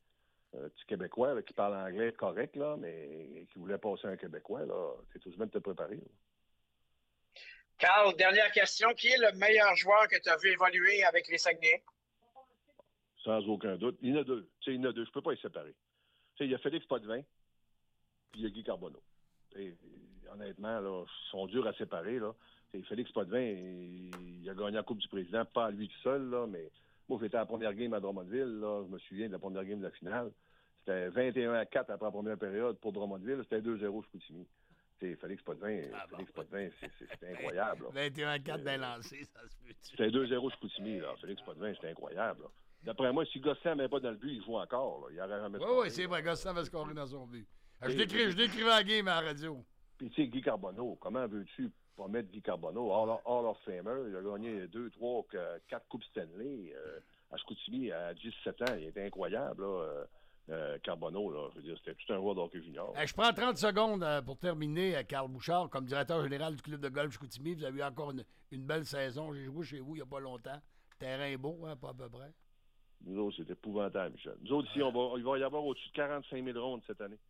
un petit Québécois là, qui parle anglais correct, là, mais qui voulait passer un Québécois, là, c'est tout de même de te préparer. Là. Carl, dernière question. Qui est le meilleur joueur que tu as vu évoluer avec les Saguenay? Sans aucun doute. Il y en a deux. Je ne peux pas les séparer. Il y a Félix Potvin, puis il y a Guy Carbonneau. Honnêtement, là, ils sont durs à séparer. Là. Félix Potvin, il a gagné la Coupe du Président, pas à lui tout seul, là, mais moi, j'étais à la première game à Drummondville. Là, je me souviens de la première game de la finale. C'était 21-4 après la première période pour Drummondville. C'était 2-0 Chicoutimi. Félix Potvin, c'était incroyable. 21-4 bien lancé, ça se peut. C'était 2-0 Chicoutimi, là. Félix Potvin, c'était incroyable. Là. D'après moi, si Gosselin ne met pas dans le but, il joue encore. Là. Il n'aurait jamais scoré. Oui, c'est vrai, Gosselin avait scoré dans son but. Je décrivais la game à la radio. Puis, tu sais, Guy Carbonneau, comment veux-tu pas mettre Guy Carbonneau? Hall of Famer, il a gagné 2, 3, 4 Coupes Stanley à Chicoutimi à 17 ans. Il était incroyable, là. Carbonneau, là, je veux dire, c'était tout un roi d'hockey junior. Je prends 30 secondes pour terminer, Carl Bouchard, comme directeur général du club de golf Chicoutimi. Vous avez eu encore une belle saison. J'ai joué chez vous il n'y a pas longtemps. Terrain est beau, hein, pas à peu près. Nous autres, c'est épouvantable, Michel. Nous autres, ici, il va y avoir au-dessus de 45 000 rondes cette année.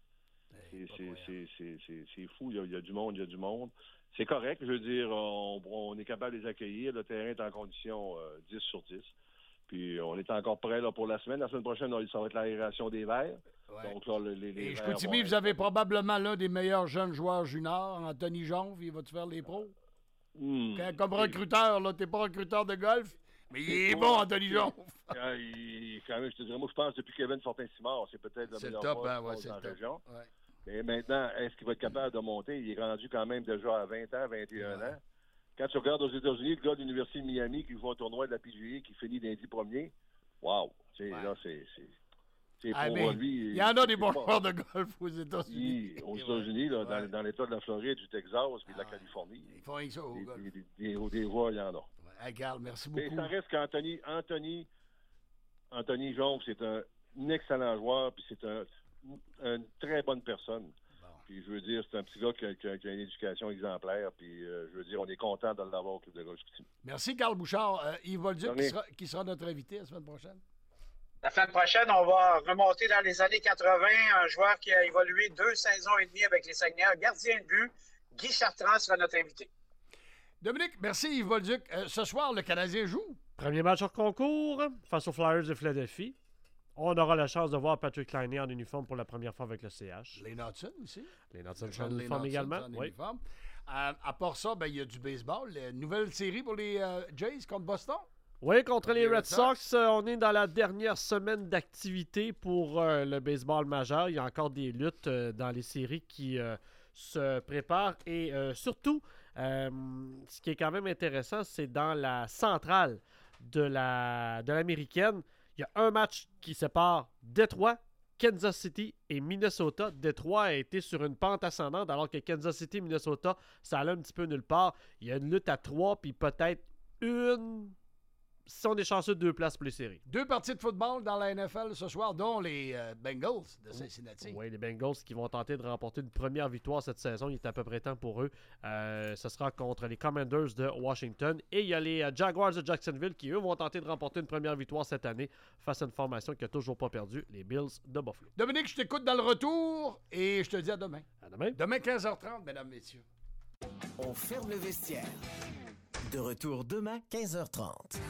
C'est fou, il y a du monde, C'est correct, je veux dire, on est capable de les accueillir. Le terrain est en condition 10 sur 10. Puis on est encore prêt là, pour la semaine. La semaine prochaine, ça va être l'aération des verres. Ouais. Donc là, les Chicoutimi, vous avez probablement l'un des meilleurs jeunes joueurs juniors, Anthony Jonve. Il va-tu faire les pros? Comme recruteur, là, t'es pas recruteur de golf, mais il est bon, Anthony Jonve. Quand même, je te dirais, moi, je pense depuis Kevin Fortin-Simard, c'est peut-être le meilleur joueur dans la région. Ouais. Et maintenant, est-ce qu'il va être capable de monter? Il est rendu quand même déjà à 20 ans, 21 ans. Quand tu regardes aux États-Unis, le gars de l'Université de Miami qui joue un tournoi de la PGA qui finit dans les 10 premiers, wow! Là, c'est pour lui... Il y en a des bons joueurs de golf aux États-Unis. Aux États-Unis, là, dans l'État de la Floride, du Texas et de la Californie. Ils font avec ça au golf. Des voix, il y en a. Hey, Carl, merci beaucoup. Mais ça reste qu'Anthony Jonve, c'est un excellent joueur, puis c'est une très bonne personne. Puis je veux dire, c'est un petit gars qui a une éducation exemplaire. Puis je veux dire, on est content de l'avoir au Club de golf Chicoutimi. Merci, Carl Bouchard. Yves Bolduc qui sera notre invité la semaine prochaine. La semaine prochaine, on va remonter dans les années 80. Un joueur qui a évolué 2 saisons et demie avec les Saguenay, un gardien de but. Guy Chartrand sera notre invité. Dominique, merci Yves Bolduc. Ce soir, le Canadien joue. Premier match hors concours face aux Flyers de Philadelphie. On aura la chance de voir Patrick Laine en uniforme pour la première fois avec le CH. Les Knudsen aussi. Les Knudsen sont en uniforme également. Oui. À part ça, il y a du baseball. Nouvelle série pour les Jays contre Boston. Oui, contre les Red Sox. On est dans la dernière semaine d'activité pour le baseball majeur. Il y a encore des luttes dans les séries qui se préparent. Et surtout, ce qui est quand même intéressant, c'est dans la centrale de l'américaine. Il y a un match qui sépare Détroit, Kansas City et Minnesota. Détroit a été sur une pente ascendante, alors que Kansas City et Minnesota, ça allait un petit peu nulle part. Il y a une lutte à 3, puis peut-être une... Si on est chanceux, 2 places pour les séries. 2 parties de football dans la NFL ce soir, dont les Bengals de Cincinnati. Oui, les Bengals qui vont tenter de remporter une première victoire cette saison. Il est à peu près temps pour eux. Ce sera contre les Commanders de Washington. Et il y a les Jaguars de Jacksonville qui, eux, vont tenter de remporter une première victoire cette année face à une formation qui n'a toujours pas perdu, les Bills de Buffalo. Dominique, je t'écoute dans le retour et je te dis à demain. À demain. Demain, 15h30, mesdames, messieurs. On ferme le vestiaire. De retour demain, 15h30.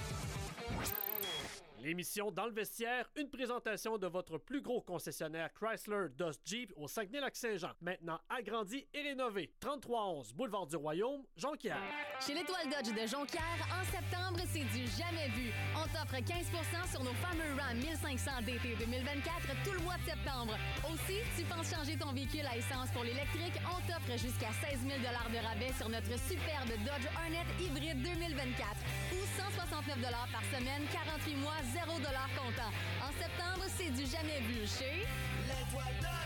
L'émission Dans le vestiaire, une présentation de votre plus gros concessionnaire Chrysler Dodge Jeep au Saguenay-Lac-Saint-Jean. Maintenant agrandi et rénové. 3311 Boulevard du Royaume, Jonquière. Chez l'Étoile Dodge de Jonquière, en septembre, c'est du jamais vu. On t'offre 15% sur nos fameux Ram 1500 d'été 2024 tout le mois de septembre. Aussi, tu penses changer ton véhicule à essence pour l'électrique, on t'offre jusqu'à 16 000 $ de rabais sur notre superbe Dodge Hornet hybride 2024 ou 169 $ par semaine, 48 mois, 0 $ comptant. En septembre, c'est du jamais vu chez... L'Étoile Dodge!